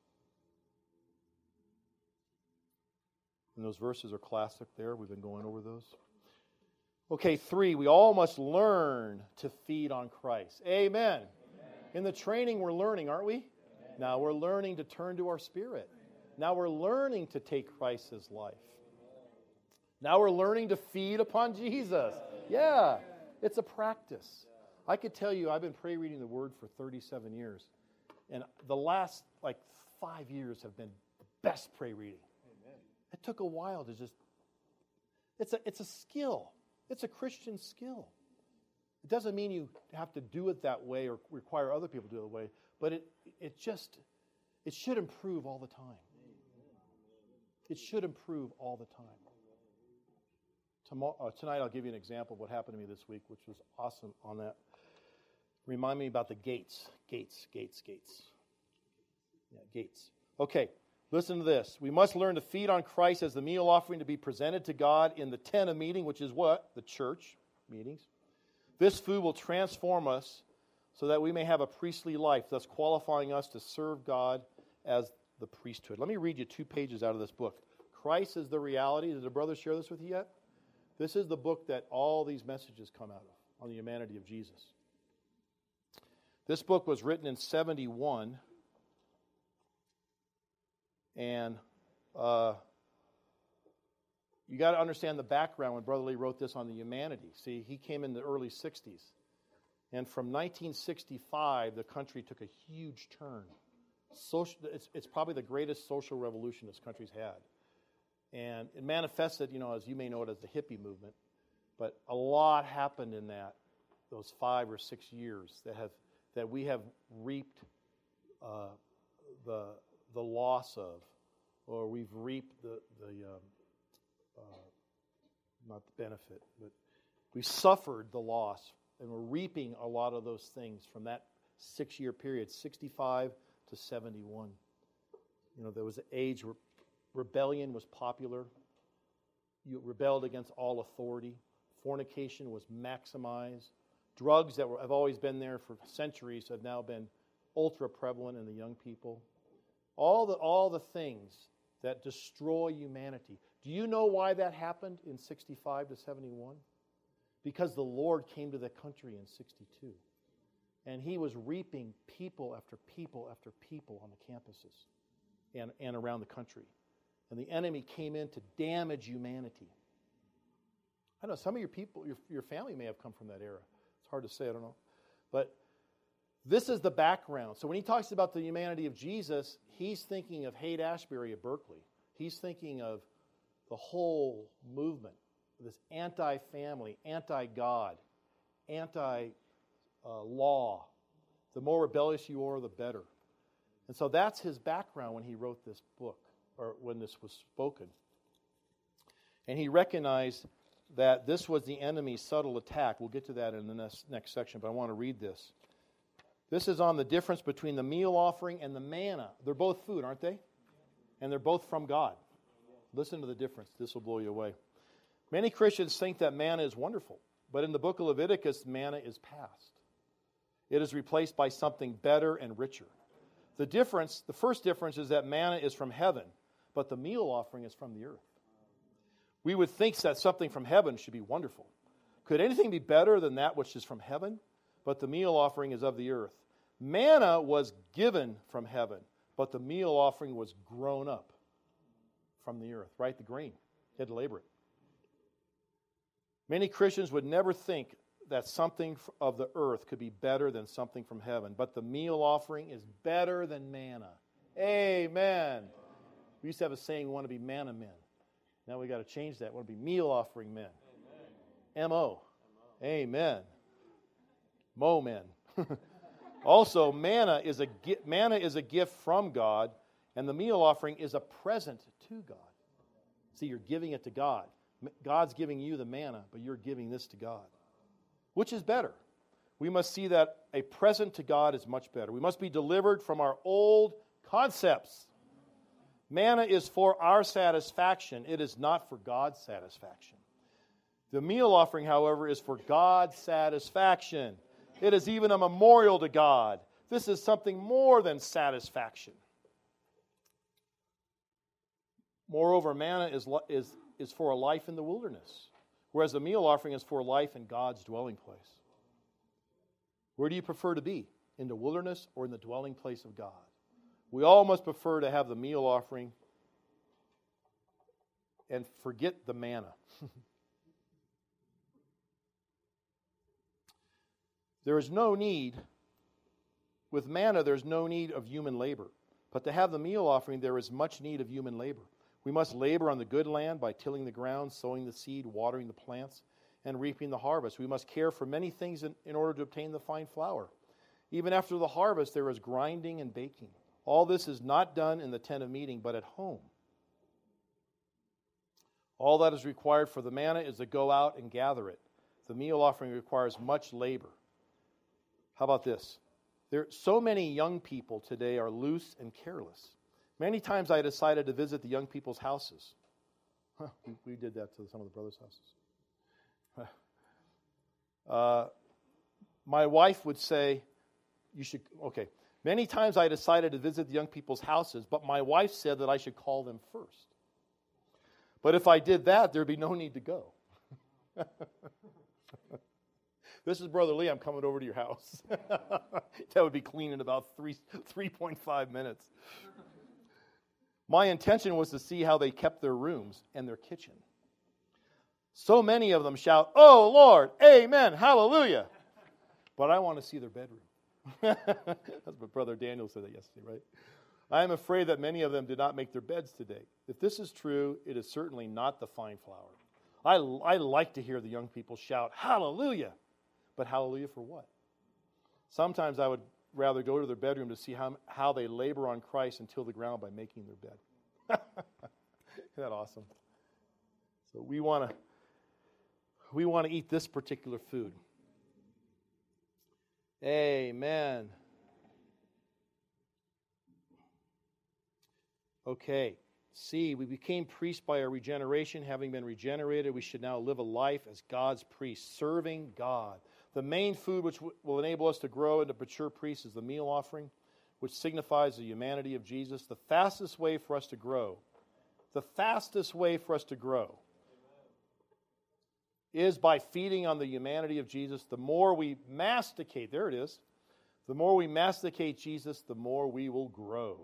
A: And those verses are classic there. We've been going over those. Okay, three, we all must learn to feed on Christ. Amen. Amen. In the training, we're learning, aren't we? Amen. Now we're learning to turn to our spirit. Now we're learning to take Christ as life. Now we're learning to feed upon Jesus. Yeah, it's a practice. I could tell you, I've been pray reading the Word for thirty-seven years. And the last, like, five years have been the best pray reading. Amen. It took a while to just, it's a, it's a skill. It's a Christian skill. It doesn't mean you have to do it that way or require other people to do it that way, but it, it just, it should improve all the time. It should improve all the time. Tomorrow, uh, tonight I'll give you an example of what happened to me this week, which was awesome on that. Remind me about the gates. Gates, gates, gates. Yeah, gates. Okay, listen to this. We must learn to feed on Christ as the meal offering to be presented to God in the tent of meeting, which is what? The church meetings. This food will transform us so that we may have a priestly life, thus qualifying us to serve God as the priesthood. Let me read you two pages out of this book. Christ is the reality. Did the brother share this with you yet? This is the book that all these messages come out of, on the humanity of Jesus. This book was written in seventy-one, and uh, you got to understand the background when Brother Lee wrote this on the humanity. See, he came in the early sixties, and from nineteen sixty-five, the country took a huge turn. Social, it's, it's probably the greatest social revolution this country's had. And it manifested, you know, as you may know it, as the hippie movement. But a lot happened in that, those five or six years that have that we have reaped uh, the the loss of, or we've reaped the the um, uh, not the benefit, but we suffered the loss, and we're reaping a lot of those things from that six-year period, sixty-five to seventy-one. You know, there was an age where rebellion was popular. You rebelled against all authority. Fornication was maximized. Drugs that were, have always been there for centuries have now been ultra prevalent in the young people. All the all the things that destroy humanity. Do you know why that happened in sixty-five to seventy-one? Because the Lord came to the country in sixty-two. And He was reaping people after people after people on the campuses and, and around the country. And the enemy came in to damage humanity. I know some of your people, your, your family may have come from that era. It's hard to say, I don't know. But this is the background. So when he talks about the humanity of Jesus, he's thinking of Haight-Ashbury at Berkeley. He's thinking of the whole movement, this anti-family, anti-God, anti-law. The more rebellious you are, the better. And so that's his background when he wrote this book, or when this was spoken. And he recognized that this was the enemy's subtle attack. We'll get to that in the next, next section, but I want to read this. This is on the difference between the meal offering and the manna. They're both food, aren't they? And they're both from God. Listen to the difference. This will blow you away. Many Christians think that manna is wonderful, but in the book of Leviticus, manna is past. It is replaced by something better and richer. The difference, the first difference is that manna is from heaven, but the meal offering is from the earth. We would think that something from heaven should be wonderful. Could anything be better than that which is from heaven? But the meal offering is of the earth. Manna was given from heaven, but the meal offering was grown up from the earth, right? The grain. You had to labor it. Many Christians would never think that something of the earth could be better than something from heaven, but the meal offering is better than manna. Amen. We used to have a saying, we want to be manna men. Now we got to change that. We want to be meal offering men. M O. Amen. Mo men. Also, manna is a manna is a gift from God, and the meal offering is a present to God. See, you're giving it to God. God's giving you the manna, but you're giving this to God. Which is better? We must see that a present to God is much better. We must be delivered from our old concepts. Manna is for our satisfaction. It is not for God's satisfaction. The meal offering, however, is for God's satisfaction. It is even a memorial to God. This is something more than satisfaction. Moreover, manna is, is, is for a life in the wilderness, whereas the meal offering is for life in God's dwelling place. Where do you prefer to be? In the wilderness or in the dwelling place of God? We all must prefer to have the meal offering and forget the manna. There is no need, with manna, there's no need of human labor. But to have the meal offering, there is much need of human labor. We must labor on the good land by tilling the ground, sowing the seed, watering the plants, and reaping the harvest. We must care for many things in, in order to obtain the fine flour. Even after the harvest, there is grinding and baking. All this is not done in the tent of meeting, but at home. All that is required for the manna is to go out and gather it. The meal offering requires much labor. How about this? There, so many young people today are loose and careless. Many times I decided to visit the young people's houses. Huh, we, we did that to some of the brothers' houses. Uh, my wife would say, you should, okay. Many times I decided to visit the young people's houses, but my wife said that I should call them first. But if I did that, there'd be no need to go. This is Brother Lee. I'm coming over to your house. That would be clean in about three, three point five minutes. My intention was to see how they kept their rooms and their kitchen. So many of them shout, "Oh, Lord, amen, hallelujah." But I want to see their bedroom. That's what Brother Daniel said that yesterday, right? I am afraid that many of them did not make their beds today. If this is true, it is certainly not the fine flour. I, I like to hear the young people shout, "Hallelujah." But hallelujah for what? Sometimes I would rather go to their bedroom to see how, how they labor on Christ and till the ground by making their bed. Isn't that awesome? So we want to we want to eat this particular food. Amen. Okay. C, we became priests by our regeneration. Having been regenerated, we should now live a life as God's priests, serving God. The main food which w- will enable us to grow into mature priests is the meal offering, which signifies the humanity of Jesus. The fastest way for us to grow, the fastest way for us to grow is by feeding on the humanity of Jesus. The more we masticate, there it is, the more we masticate Jesus, the more we will grow.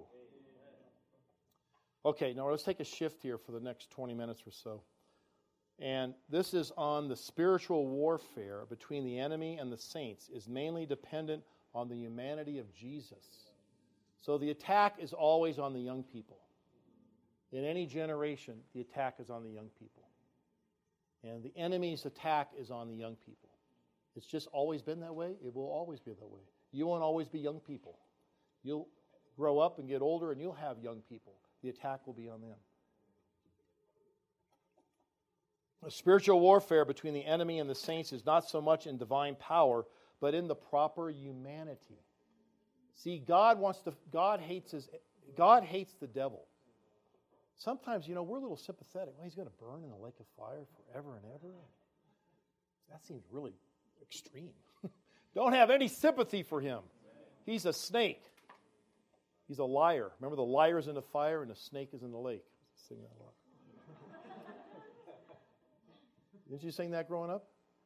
A: Okay, now let's take a shift here for the next twenty minutes or so. And this is on the spiritual warfare between the enemy and the saints is mainly dependent on the humanity of Jesus. So the attack is always on the young people. In any generation, the attack is on the young people. And the enemy's attack is on the young people. It's just always been that way. It will always be that way. You won't always be young people. You'll grow up and get older and you'll have young people. The attack will be on them. The spiritual warfare between the enemy and the saints is not so much in divine power, but in the proper humanity. See, God wants to. God hates his. God hates the devil. Sometimes, you know, we're a little sympathetic. Well, he's going to burn in the lake of fire forever and ever. That seems really extreme. Don't have any sympathy for him. He's a snake. He's a liar. Remember, the liar is in the fire and the snake is in the lake. Sing that a lot. Didn't you sing that growing up?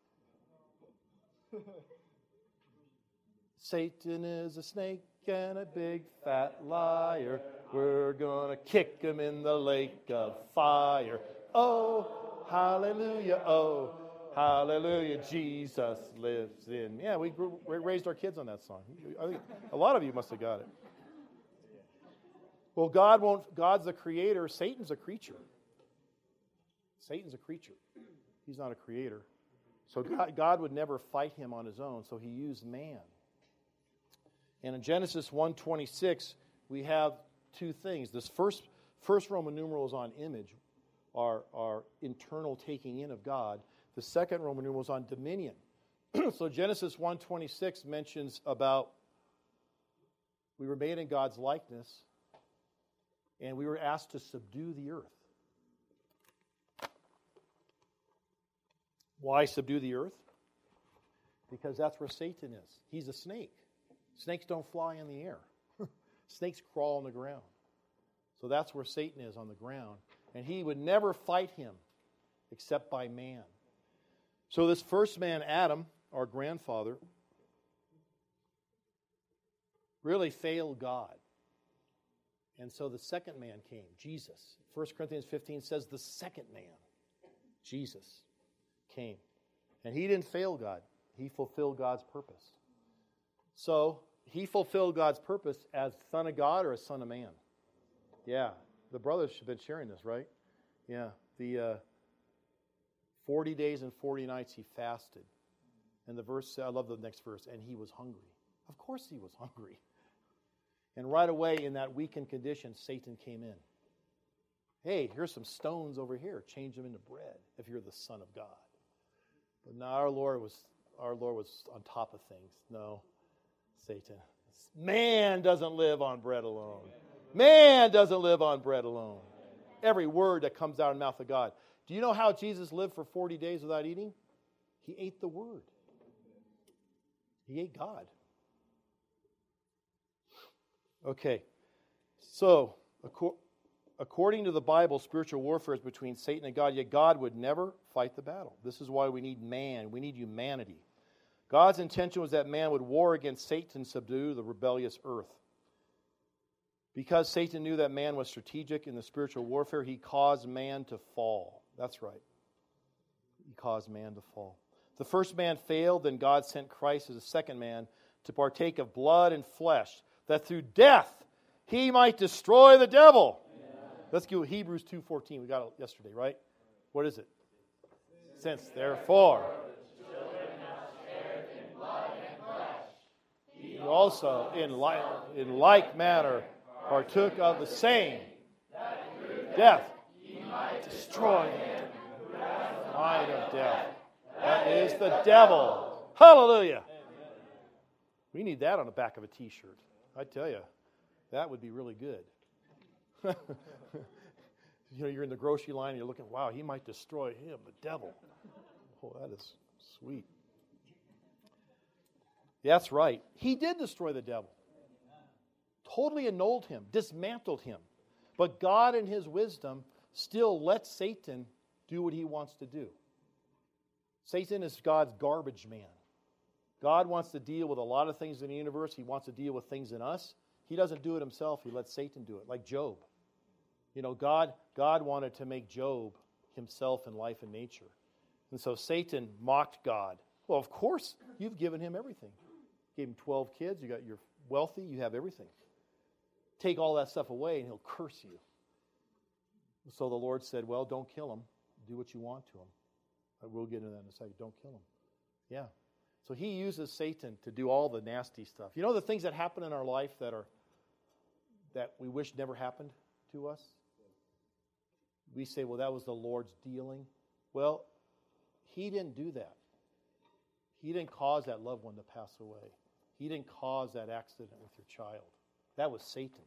A: Satan is a snake and a big fat liar. We're going to kick him in the lake of fire. Oh, hallelujah. Oh, hallelujah. Jesus lives in. Yeah, we, grew, we raised our kids on that song. I think a lot of you must have got it. Well, God won't. God's the creator. Satan's a creature. Satan's a creature. He's not a creator. So God, God would never fight him on his own, so he used man. And in Genesis one twenty-six, we have two things. This first, first Roman numeral is on image, our, our internal taking in of God. The second Roman numeral is on dominion. So Genesis one twenty-six mentions about we were made in God's likeness, and we were asked to subdue the earth. Why subdue the earth? Because that's where Satan is. He's a snake. Snakes don't fly in the air. Snakes crawl on the ground. So that's where Satan is, on the ground. And he would never fight him except by man. So this first man, Adam, our grandfather, really failed God. And so the second man came, Jesus. First Corinthians fifteen says the second man, Jesus, came. And he didn't fail God. He fulfilled God's purpose. So he fulfilled God's purpose as Son of God or as Son of Man? Yeah. The brothers have been sharing this, right? Yeah. The uh, forty days and forty nights he fasted. And the verse, I love the next verse, and he was hungry. Of course he was hungry. And right away in that weakened condition, Satan came in. Hey, here's some stones over here. Change them into bread if you're the Son of God. But now our Lord was our Lord was on top of things. No, Satan. Man doesn't live on bread alone. Man doesn't live on bread alone. Every word that comes out of the mouth of God. Do you know how Jesus lived for forty days without eating? He ate the Word. He ate God. Okay, so according to the Bible, spiritual warfare is between Satan and God, yet God would never fight the battle. This is why we need man. We need humanity. God's intention was that man would war against Satan and subdue the rebellious earth. Because Satan knew that man was strategic in the spiritual warfare, he caused man to fall. That's right. He caused man to fall. The first man failed, then God sent Christ as a second man to partake of blood and flesh, that through death he might destroy the devil. Yeah. Let's go Hebrews two fourteen. We got it yesterday, right? What is it? Since, Since therefore, children now shared in blood and flesh, he also in like, in like manner partook of the same, that through death he might destroy him who has the might of death. That is the devil. Hallelujah. We need that on the back of a t-shirt. I tell you, that would be really good. You know, you're in the grocery line and you're looking, wow, he might destroy him, the devil. Oh, that is sweet. That's right. He did destroy the devil. Totally annulled him, dismantled him. But God in his wisdom still lets Satan do what he wants to do. Satan is God's garbage man. God wants to deal with a lot of things in the universe. He wants to deal with things in us. He doesn't do it himself. He lets Satan do it, like Job. You know, God, God wanted to make Job himself in life and nature. And so Satan mocked God. Well, of course, you've given him everything. Gave him twelve kids. You got, you're wealthy. You have everything. Take all that stuff away and he'll curse you. So the Lord said, well, don't kill him. Do what you want to him. We'll get into that in a second. Don't kill him. Yeah. So he uses Satan to do all the nasty stuff. You know the things that happen in our life that are that we wish never happened to us? We say, well, that was the Lord's dealing. Well, he didn't do that. He didn't cause that loved one to pass away. He didn't cause that accident with your child. That was Satan.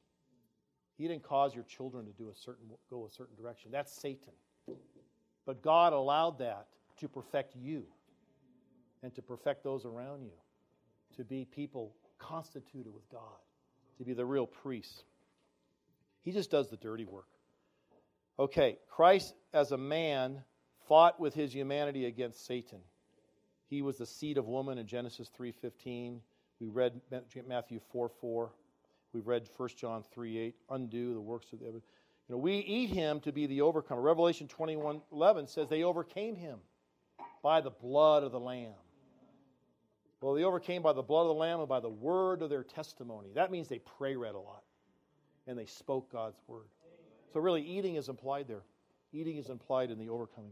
A: He didn't cause your children to do a certain go a certain direction. That's Satan. But God allowed that to perfect you and to perfect those around you, to be people constituted with God, to be the real priests. He just does the dirty work. Okay, Christ as a man fought with his humanity against Satan. He was the seed of woman in Genesis three fifteen. We read Matthew four four. We've read First John three eight. Undo the works of the... You know, we eat him to be the overcomer. Revelation twenty-one eleven says they overcame him by the blood of the Lamb. Well, they overcame by the blood of the Lamb and by the word of their testimony. That means they pray read a lot. And they spoke God's word. So really, eating is implied there. Eating is implied in the overcoming.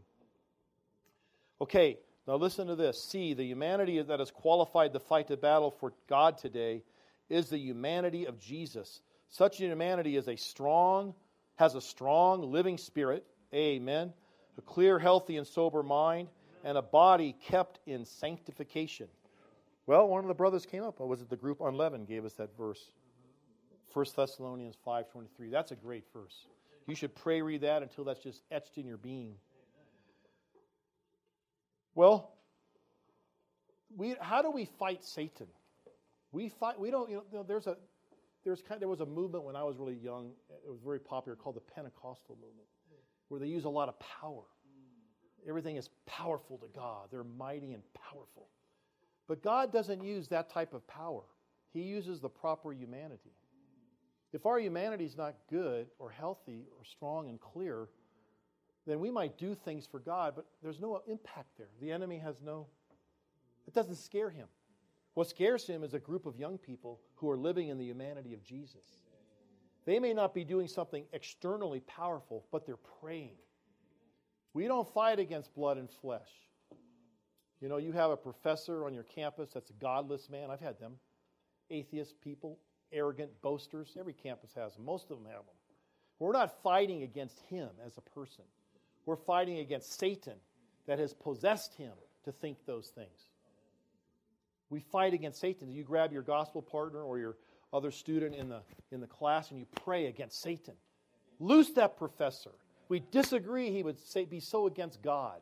A: Okay, now listen to this. See, the humanity that is qualified to fight the battle for God today is the humanity of Jesus. Such humanity is a strong, has a strong, living spirit. Amen. A clear, healthy, and sober mind, and a body kept in sanctification. Well, one of the brothers came up. Or was it the group Unleavened gave us that verse? First Thessalonians five twenty-three. That's a great verse. You should pray read that until that's just etched in your being. Well, we how do we fight Satan? We fight. We don't. You know, there's a there's kind. There was a movement when I was really young. It was very popular called the Pentecostal movement, where they use a lot of power. Everything is powerful to God. They're mighty and powerful. But God doesn't use that type of power. He uses the proper humanity. If our humanity is not good or healthy or strong and clear, then we might do things for God, but there's no impact there. The enemy has no, it doesn't scare him. What scares him is a group of young people who are living in the humanity of Jesus. They may not be doing something externally powerful, but they're praying. We don't fight against blood and flesh. You know, you have a professor on your campus that's a godless man. I've had them. Atheist people, arrogant boasters. Every campus has them. Most of them have them. We're not fighting against him as a person. We're fighting against Satan that has possessed him to think those things. We fight against Satan. You grab your gospel partner or your other student in the, in the class and you pray against Satan. Loose that professor. We disagree, he would say, be so against God.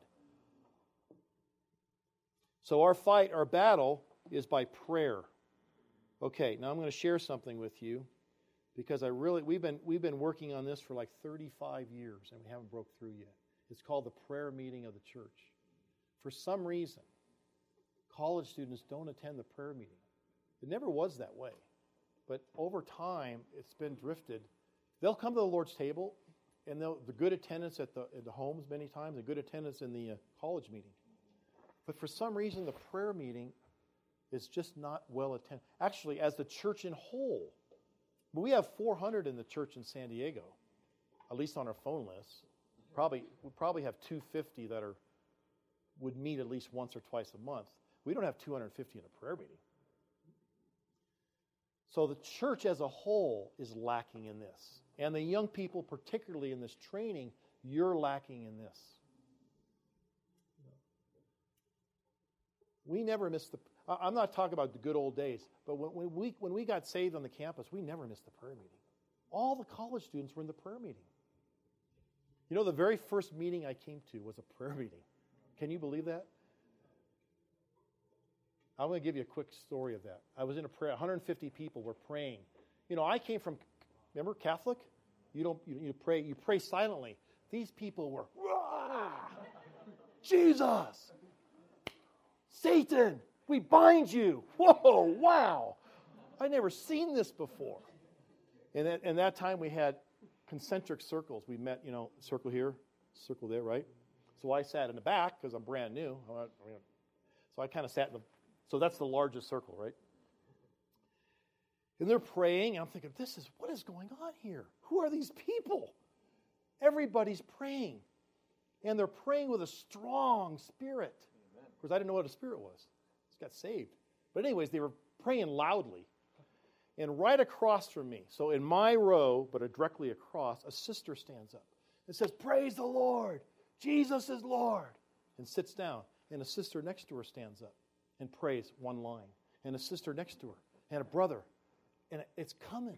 A: So our fight, our battle is by prayer. Okay, now I'm going to share something with you because I really we've been we've been working on this for like thirty-five years and we haven't broke through yet. It's called the prayer meeting of the church. For some reason, college students don't attend the prayer meeting. It never was that way. But over time, it's been drifted. They'll come to the Lord's table, and they'll the good attendance at the, at the homes many times, the good attendance in the uh, college meeting. But for some reason, the prayer meeting is just not well attended. Actually, as the church in whole, we have four hundred in the church in San Diego, at least on our phone list. Probably we probably have two hundred fifty that are would meet at least once or twice a month. We don't have two hundred fifty in a prayer meeting. So the church as a whole is lacking in this. And the young people, particularly in this training, you're lacking in this. We never missed the... I'm not talking about the good old days, but when, when, we, when we got saved on the campus, we never missed the prayer meeting. All the college students were in the prayer meeting. You know, the very first meeting I came to was a prayer meeting. Can you believe that? I'm going to give you a quick story of that. I was in a prayer. one hundred fifty people were praying. You know, I came from, remember, Catholic? You don't, you, you pray, you pray silently. These people were, Rah! Jesus! Satan! We bind you! Whoa, wow! I'd never seen this before. And at, and that time we had concentric circles. We met, you know, circle here, circle there, right? So I sat in the back because I'm brand new. So I kind of sat in the, so that's the largest circle, right? And they're praying, and I'm thinking, this is, what is going on here? Who are these people? Everybody's praying. And they're praying with a strong spirit. Of course, I didn't know what a spirit was. Just got saved. But anyways, they were praying loudly. And right across from me, so in my row, but directly across, a sister stands up and says, praise the Lord. Jesus is Lord. And sits down. And a sister next to her stands up and prays one line. And a sister next to her. And a brother. And it's coming.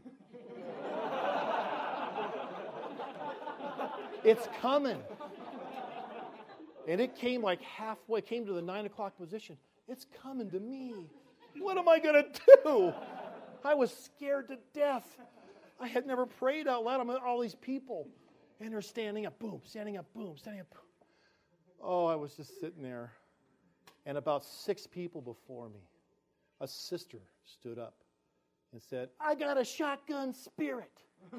A: It's coming. And it came like halfway, came to the nine o'clock position. It's coming to me. What am I going to do? I was scared to death. I had never prayed out loud. I'm with all these people. And they're standing up, boom, standing up, boom, standing up. Boom. Oh, I was just sitting there. And about six people before me, a sister stood up and said, I got a shotgun spirit.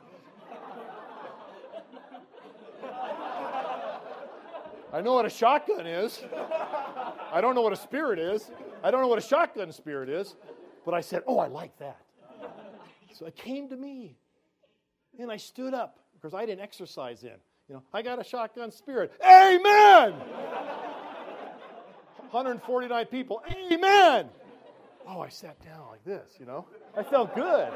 A: I know what a shotgun is. I don't know what a spirit is. I don't know what a shotgun spirit is. But I said, oh, I like that. So it came to me. And I stood up because I didn't exercise in. You know, I got a shotgun spirit. Amen! one hundred forty-nine people. Amen! Oh, I sat down like this, you know. I felt good.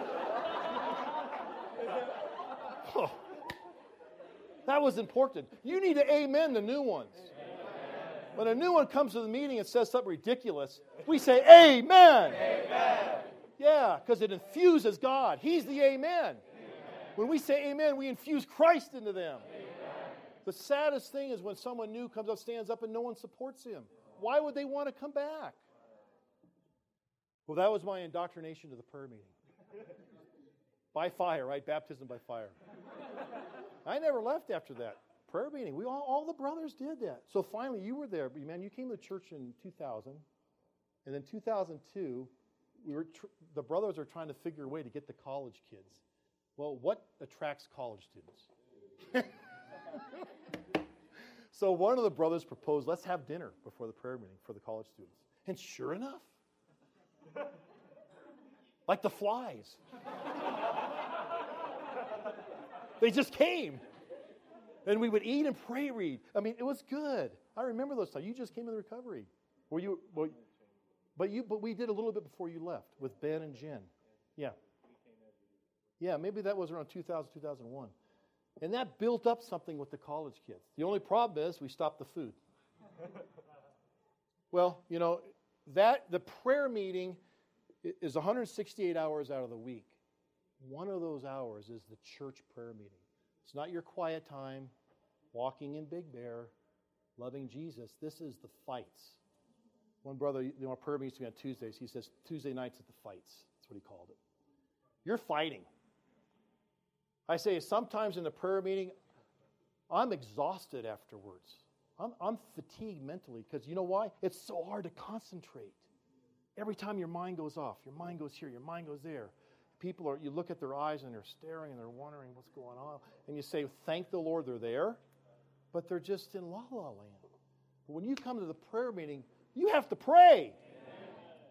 A: Oh, that was important. You need to amen the new ones. When a new one comes to the meeting and says something ridiculous, we say, amen. Amen. Yeah, because it infuses God. He's the amen. Amen. When we say amen, we infuse Christ into them. Amen. The saddest thing is when someone new comes up, stands up, and no one supports him. why would they want to come back? Well, that was my indoctrination to the prayer meeting. By fire, right? Baptism by fire. I never left after that prayer meeting. We all, all the brothers did that. So finally, you were there, man. You came to church in two thousand, and then two thousand two, we were tr- the brothers are trying to figure a way to get the college kids. Well, what attracts college students? So one of the brothers proposed, let's have dinner before the prayer meeting for the college students. And sure enough, like the flies, they just came. And we would eat and pray read. I mean, it was good. I remember those times. You just came in the recovery. Were you? Well, but you. But we did a little bit before you left with Ben and Jen. Yeah. Yeah, maybe that was around two thousand, two thousand one. And that built up something with the college kids. The only problem is we stopped the food. Well, you know, that the prayer meeting is one hundred sixty-eight hours out of the week. One of those hours is the church prayer meeting. It's not your quiet time, walking in Big Bear, loving Jesus. This is the fights. One brother, you know, our prayer meetings on Tuesdays, he says, Tuesday nights at the fights. That's what he called it. You're fighting. I say sometimes in the prayer meeting, I'm exhausted afterwards. I'm, I'm fatigued mentally because you know why? It's so hard to concentrate. Every time your mind goes off, your mind goes here, your mind goes there. People are, you look at their eyes and they're staring and they're wondering what's going on. And you say, thank the Lord they're there, but they're just in la la land. But when you come to the prayer meeting, you have to pray. Amen.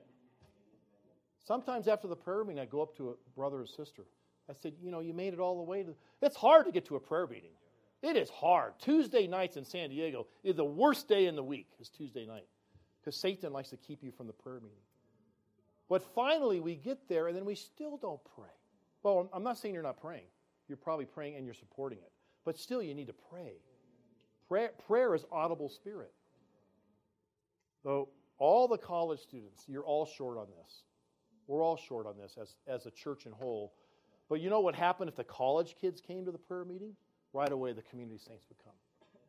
A: Sometimes after the prayer meeting, I go up to a brother or sister. I said, you know, you made it all the way to, it's hard to get to a prayer meeting. It is hard. Tuesday nights in San Diego is the worst day in the week, is Tuesday night. Because Satan likes to keep you from the prayer meeting. But finally, we get there, and then we still don't pray. Well, I'm not saying you're not praying. You're probably praying and you're supporting it. But still, you need to pray. Prayer, prayer is audible spirit. So all the college students, you're all short on this. We're all short on this as, as a church in whole. But you know what happened if the college kids came to the prayer meeting? Right away, the community saints would come.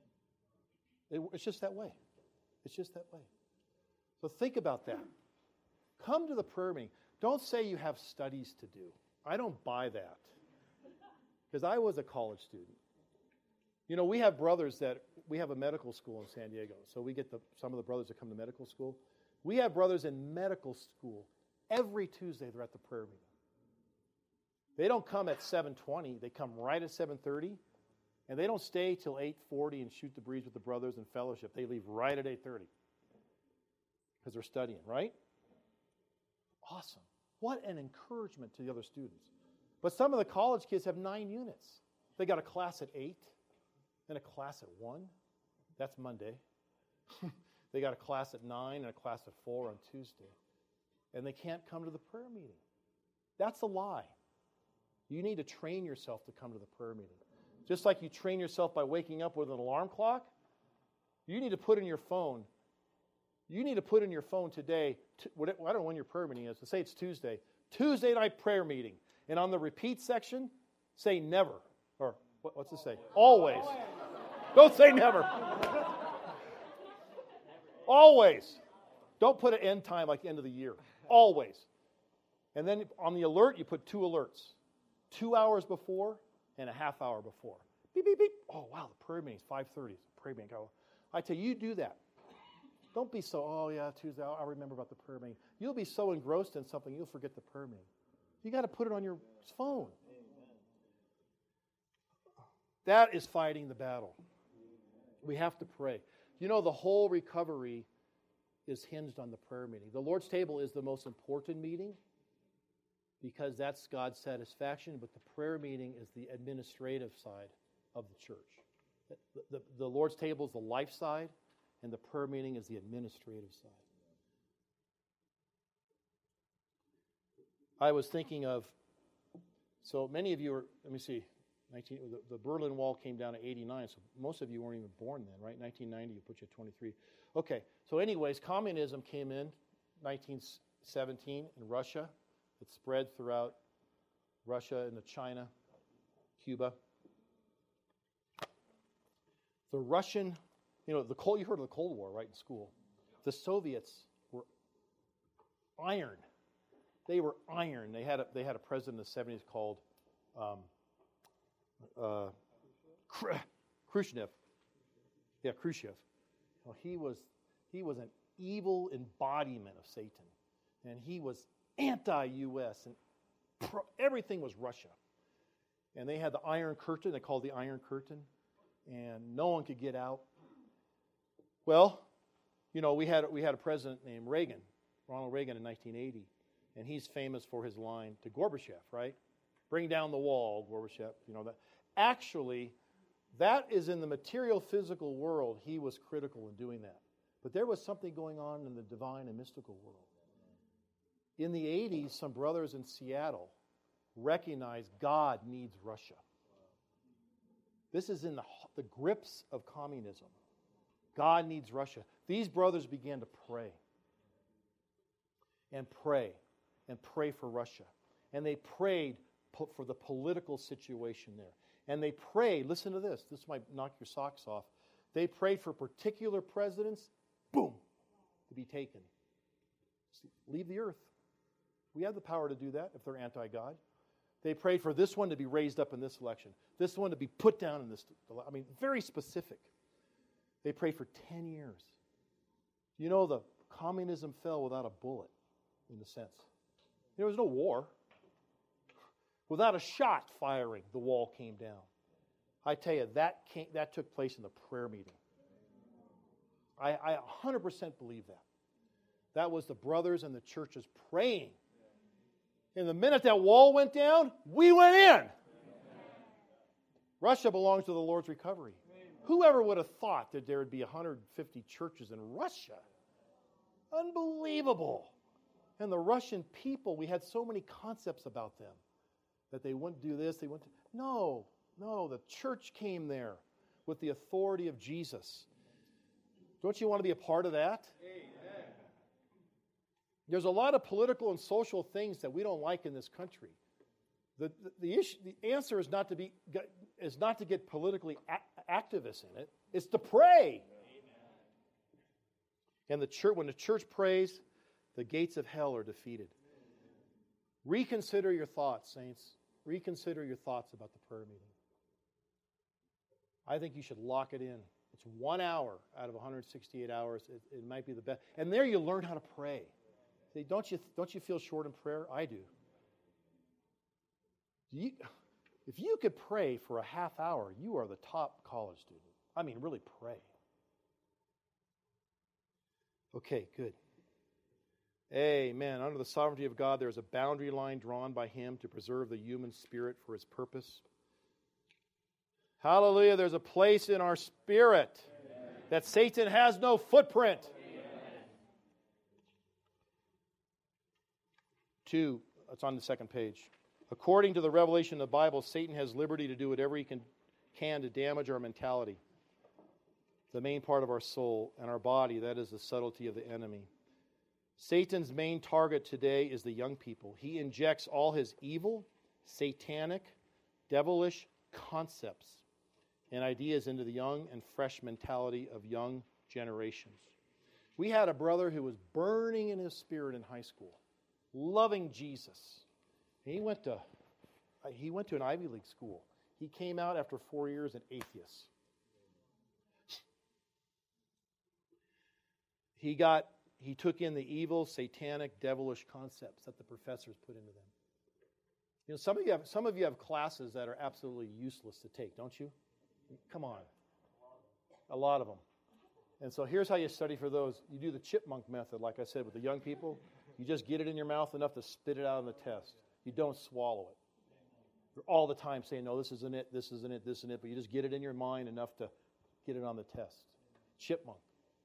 A: It, it's just that way. It's just that way. So think about that. Come to the prayer meeting. Don't say you have studies to do. I don't buy that. Because I was a college student. You know, we have brothers that, we have a medical school in San Diego. So we get the, some of the brothers that come to medical school. We have brothers in medical school. Every Tuesday they're at the prayer meeting. They don't come at seven twenty. They come right at seven thirty. And they don't stay till eight forty and shoot the breeze with the brothers and fellowship. They leave right at eight thirty. Because they're studying, right? Awesome. What an encouragement to the other students. But some of the college kids have nine units. They got a class at eight and a class at one. That's Monday. They got a class at nine and a class at four on Tuesday. And they can't come to the prayer meeting. That's a lie. You need to train yourself to come to the prayer meeting. Just like you train yourself by waking up with an alarm clock, you need to put in your phone You need to put in your phone today, I don't know when your prayer meeting is, let's say it's Tuesday, Tuesday night prayer meeting. And on the repeat section, say never. Or what, what's it say? Always. Always. Don't say never. Always. Don't put an end time like the end of the year. Always. And then on the alert, you put two alerts. Two hours before and a half hour before. Beep, beep, beep. Oh, wow, the prayer meeting is five thirty. Prayer meeting. I tell you, you do that. Don't be so, oh, yeah, Tuesday, I'll remember about the prayer meeting. You'll be so engrossed in something, you'll forget the prayer meeting. You got to put it on your phone. That is fighting the battle. We have to pray. You know, the whole recovery is hinged on the prayer meeting. The Lord's table is the most important meeting because that's God's satisfaction, but the prayer meeting is the administrative side of the church. The, the, the Lord's table is the life side, and the prayer meeting is the administrative side. I was thinking of, so many of you are, let me see, nineteen, the, the Berlin Wall came down in eighty-nine, so most of you weren't even born then, right? nineteen ninety, you put you at twenty-three. Okay, so anyways, communism came in nineteen seventeen in Russia. It spread throughout Russia into China, Cuba. The Russian, you know, the Cold, you heard of the Cold War, right, in school. The Soviets were iron. They were iron. They had a, they had a president in the seventies called um, uh, Khrushchev. Yeah, Khrushchev. Well, he was he was an evil embodiment of Satan, and he was anti-U S and pro- everything was Russia. And they had the Iron Curtain. They called the Iron Curtain, and no one could get out. Well, you know, we had we had a president named Reagan, Ronald Reagan, in nineteen eighty, and he's famous for his line to Gorbachev, right? Bring down the wall, Gorbachev. You know that. Actually, that is in the material, physical world. He was critical in doing that, but there was something going on in the divine and mystical world. In the eighties, some brothers in Seattle recognized God needs Russia. This is in the, the grips of communism. God needs Russia. These brothers began to pray and pray and pray for Russia. And they prayed po- for the political situation there. And they prayed, listen to this, this might knock your socks off. They prayed for particular presidents, boom, to be taken. Leave the earth. We have the power to do that if they're anti-God. They prayed for this one to be raised up in this election, this one to be put down in this. I mean, very specific. They prayed for ten years. You know, the communism fell without a bullet, in a sense. There was no war. Without a shot firing, the wall came down. I tell you, that came, that took place in the prayer meeting. I, I one hundred percent believe that. That was the brothers and the churches praying. And the minute that wall went down, we went in. Amen. Russia belongs to the Lord's recovery. Amen. Whoever would have thought that there would be one hundred fifty churches in Russia? Unbelievable. And the Russian people, we had so many concepts about them. That they wouldn't do this, they wouldn't. No, no, the church came there with the authority of Jesus. Don't you want to be a part of that? Amen. There's a lot of political and social things that we don't like in this country. The, the, the, issue, the answer is not to be is not to get politically a- activists in it. It's to pray. Amen. And the church, when the church prays, the gates of hell are defeated. Reconsider your thoughts, saints. Reconsider your thoughts about the prayer meeting. I think you should lock it in. It's one hour out of one hundred sixty-eight hours. It, it might be the best. And there you learn how to pray. See, don't you don't you feel short in prayer? I do. do you, if you could pray for a half hour, you are the top college student. I mean, really pray. Okay, good. Amen. Under the sovereignty of God, there is a boundary line drawn by Him to preserve the human spirit for His purpose. Hallelujah. There's a place in our spirit Amen. That Satan has no footprint. Amen. Two, it's on the second page. According to the revelation of the Bible, Satan has liberty to do whatever he can, can to damage our mentality, the main part of our soul, and our body. That is the subtlety of the enemy. Satan's main target today is the young people. He injects all his evil, satanic, devilish concepts and ideas into the young and fresh mentality of young generations. We had a brother who was burning in his spirit in high school, loving Jesus. He went to he went to an Ivy League school. He came out after four years an atheist. He got He took in the evil, satanic, devilish concepts that the professors put into them. You know, some of you have some of you have classes that are absolutely useless to take, don't you? Come on. A lot of them. And so here's how you study for those. You do the chipmunk method, like I said, with the young people. You just get it in your mouth enough to spit it out on the test. You don't swallow it. You're all the time saying, no, this isn't it, this isn't it, this isn't it, but you just get it in your mind enough to get it on the test. Chipmunk.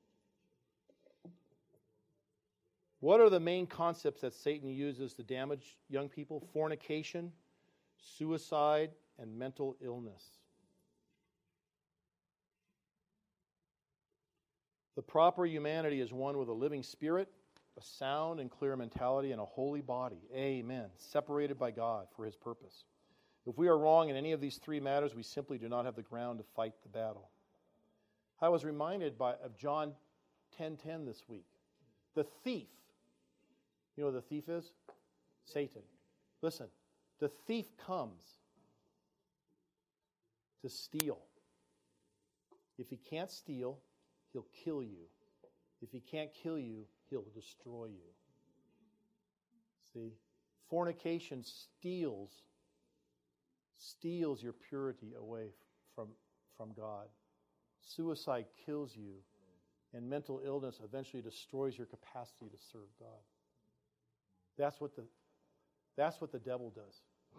A: What are the main concepts that Satan uses to damage young people? Fornication, suicide, and mental illness. The proper humanity is one with a living spirit, a sound and clear mentality, and a holy body. Amen. Separated by God for His purpose. If we are wrong in any of these three matters, we simply do not have the ground to fight the battle. I was reminded by of John ten ten this week. The thief. You know what the thief is? Satan. Listen, the thief comes to steal. If he can't steal, he'll kill you. If he can't kill you, he'll destroy you. See? Fornication steals, steals your purity away from, from God. Suicide kills you, and mental illness eventually destroys your capacity to serve God. That's what the, that's what the devil does.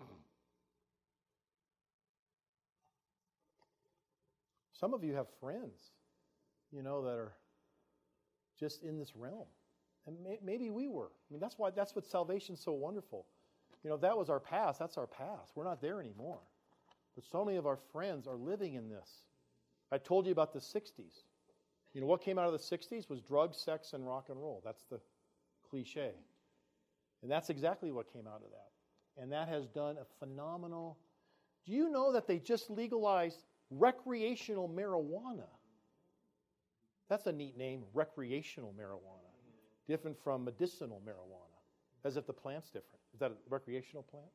A: Some of you have friends, you know, that are just in this realm. And may, maybe we were. I mean, that's why that's what salvation's so wonderful. You know, that was our past. That's our past. We're not there anymore. But so many of our friends are living in this. I told you about the sixties. You know, what came out of the sixties was drugs, sex, and rock and roll. That's the cliche. And that's exactly what came out of that. And that has done a phenomenal... Do you know that they just legalized recreational marijuana? That's a neat name, recreational marijuana. Different from medicinal marijuana. As if the plant's different. Is that a recreational plant?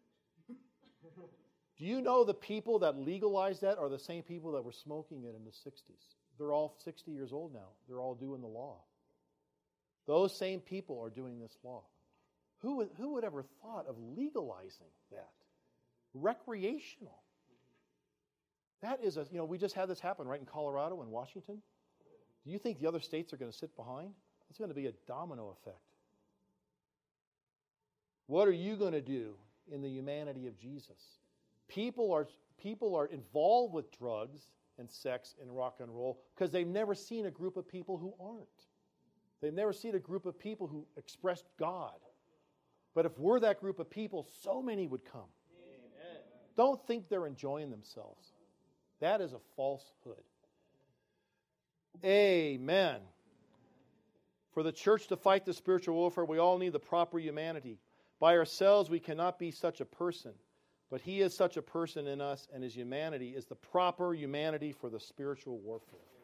A: Do you know the people that legalized that are the same people that were smoking it in the sixties? They're all sixty years old now. They're all doing the law. Those same people are doing this law. Who would, who would ever thought of legalizing that? Recreational. That is a, you know, we just had this happen right in Colorado and Washington. Do you think the other states are going to sit behind? It's going to be a domino effect. What are you going to do in the humanity of Jesus? People are, people are involved with drugs and sex and rock and roll because they've never seen a group of people who aren't. They've never seen a group of people who expressed God. But if we're that group of people, so many would come. Amen. Don't think they're enjoying themselves. That is a falsehood. Amen. For the church to fight the spiritual warfare, we all need the proper humanity. By ourselves, we cannot be such a person. But He is such a person in us, and His humanity is the proper humanity for the spiritual warfare.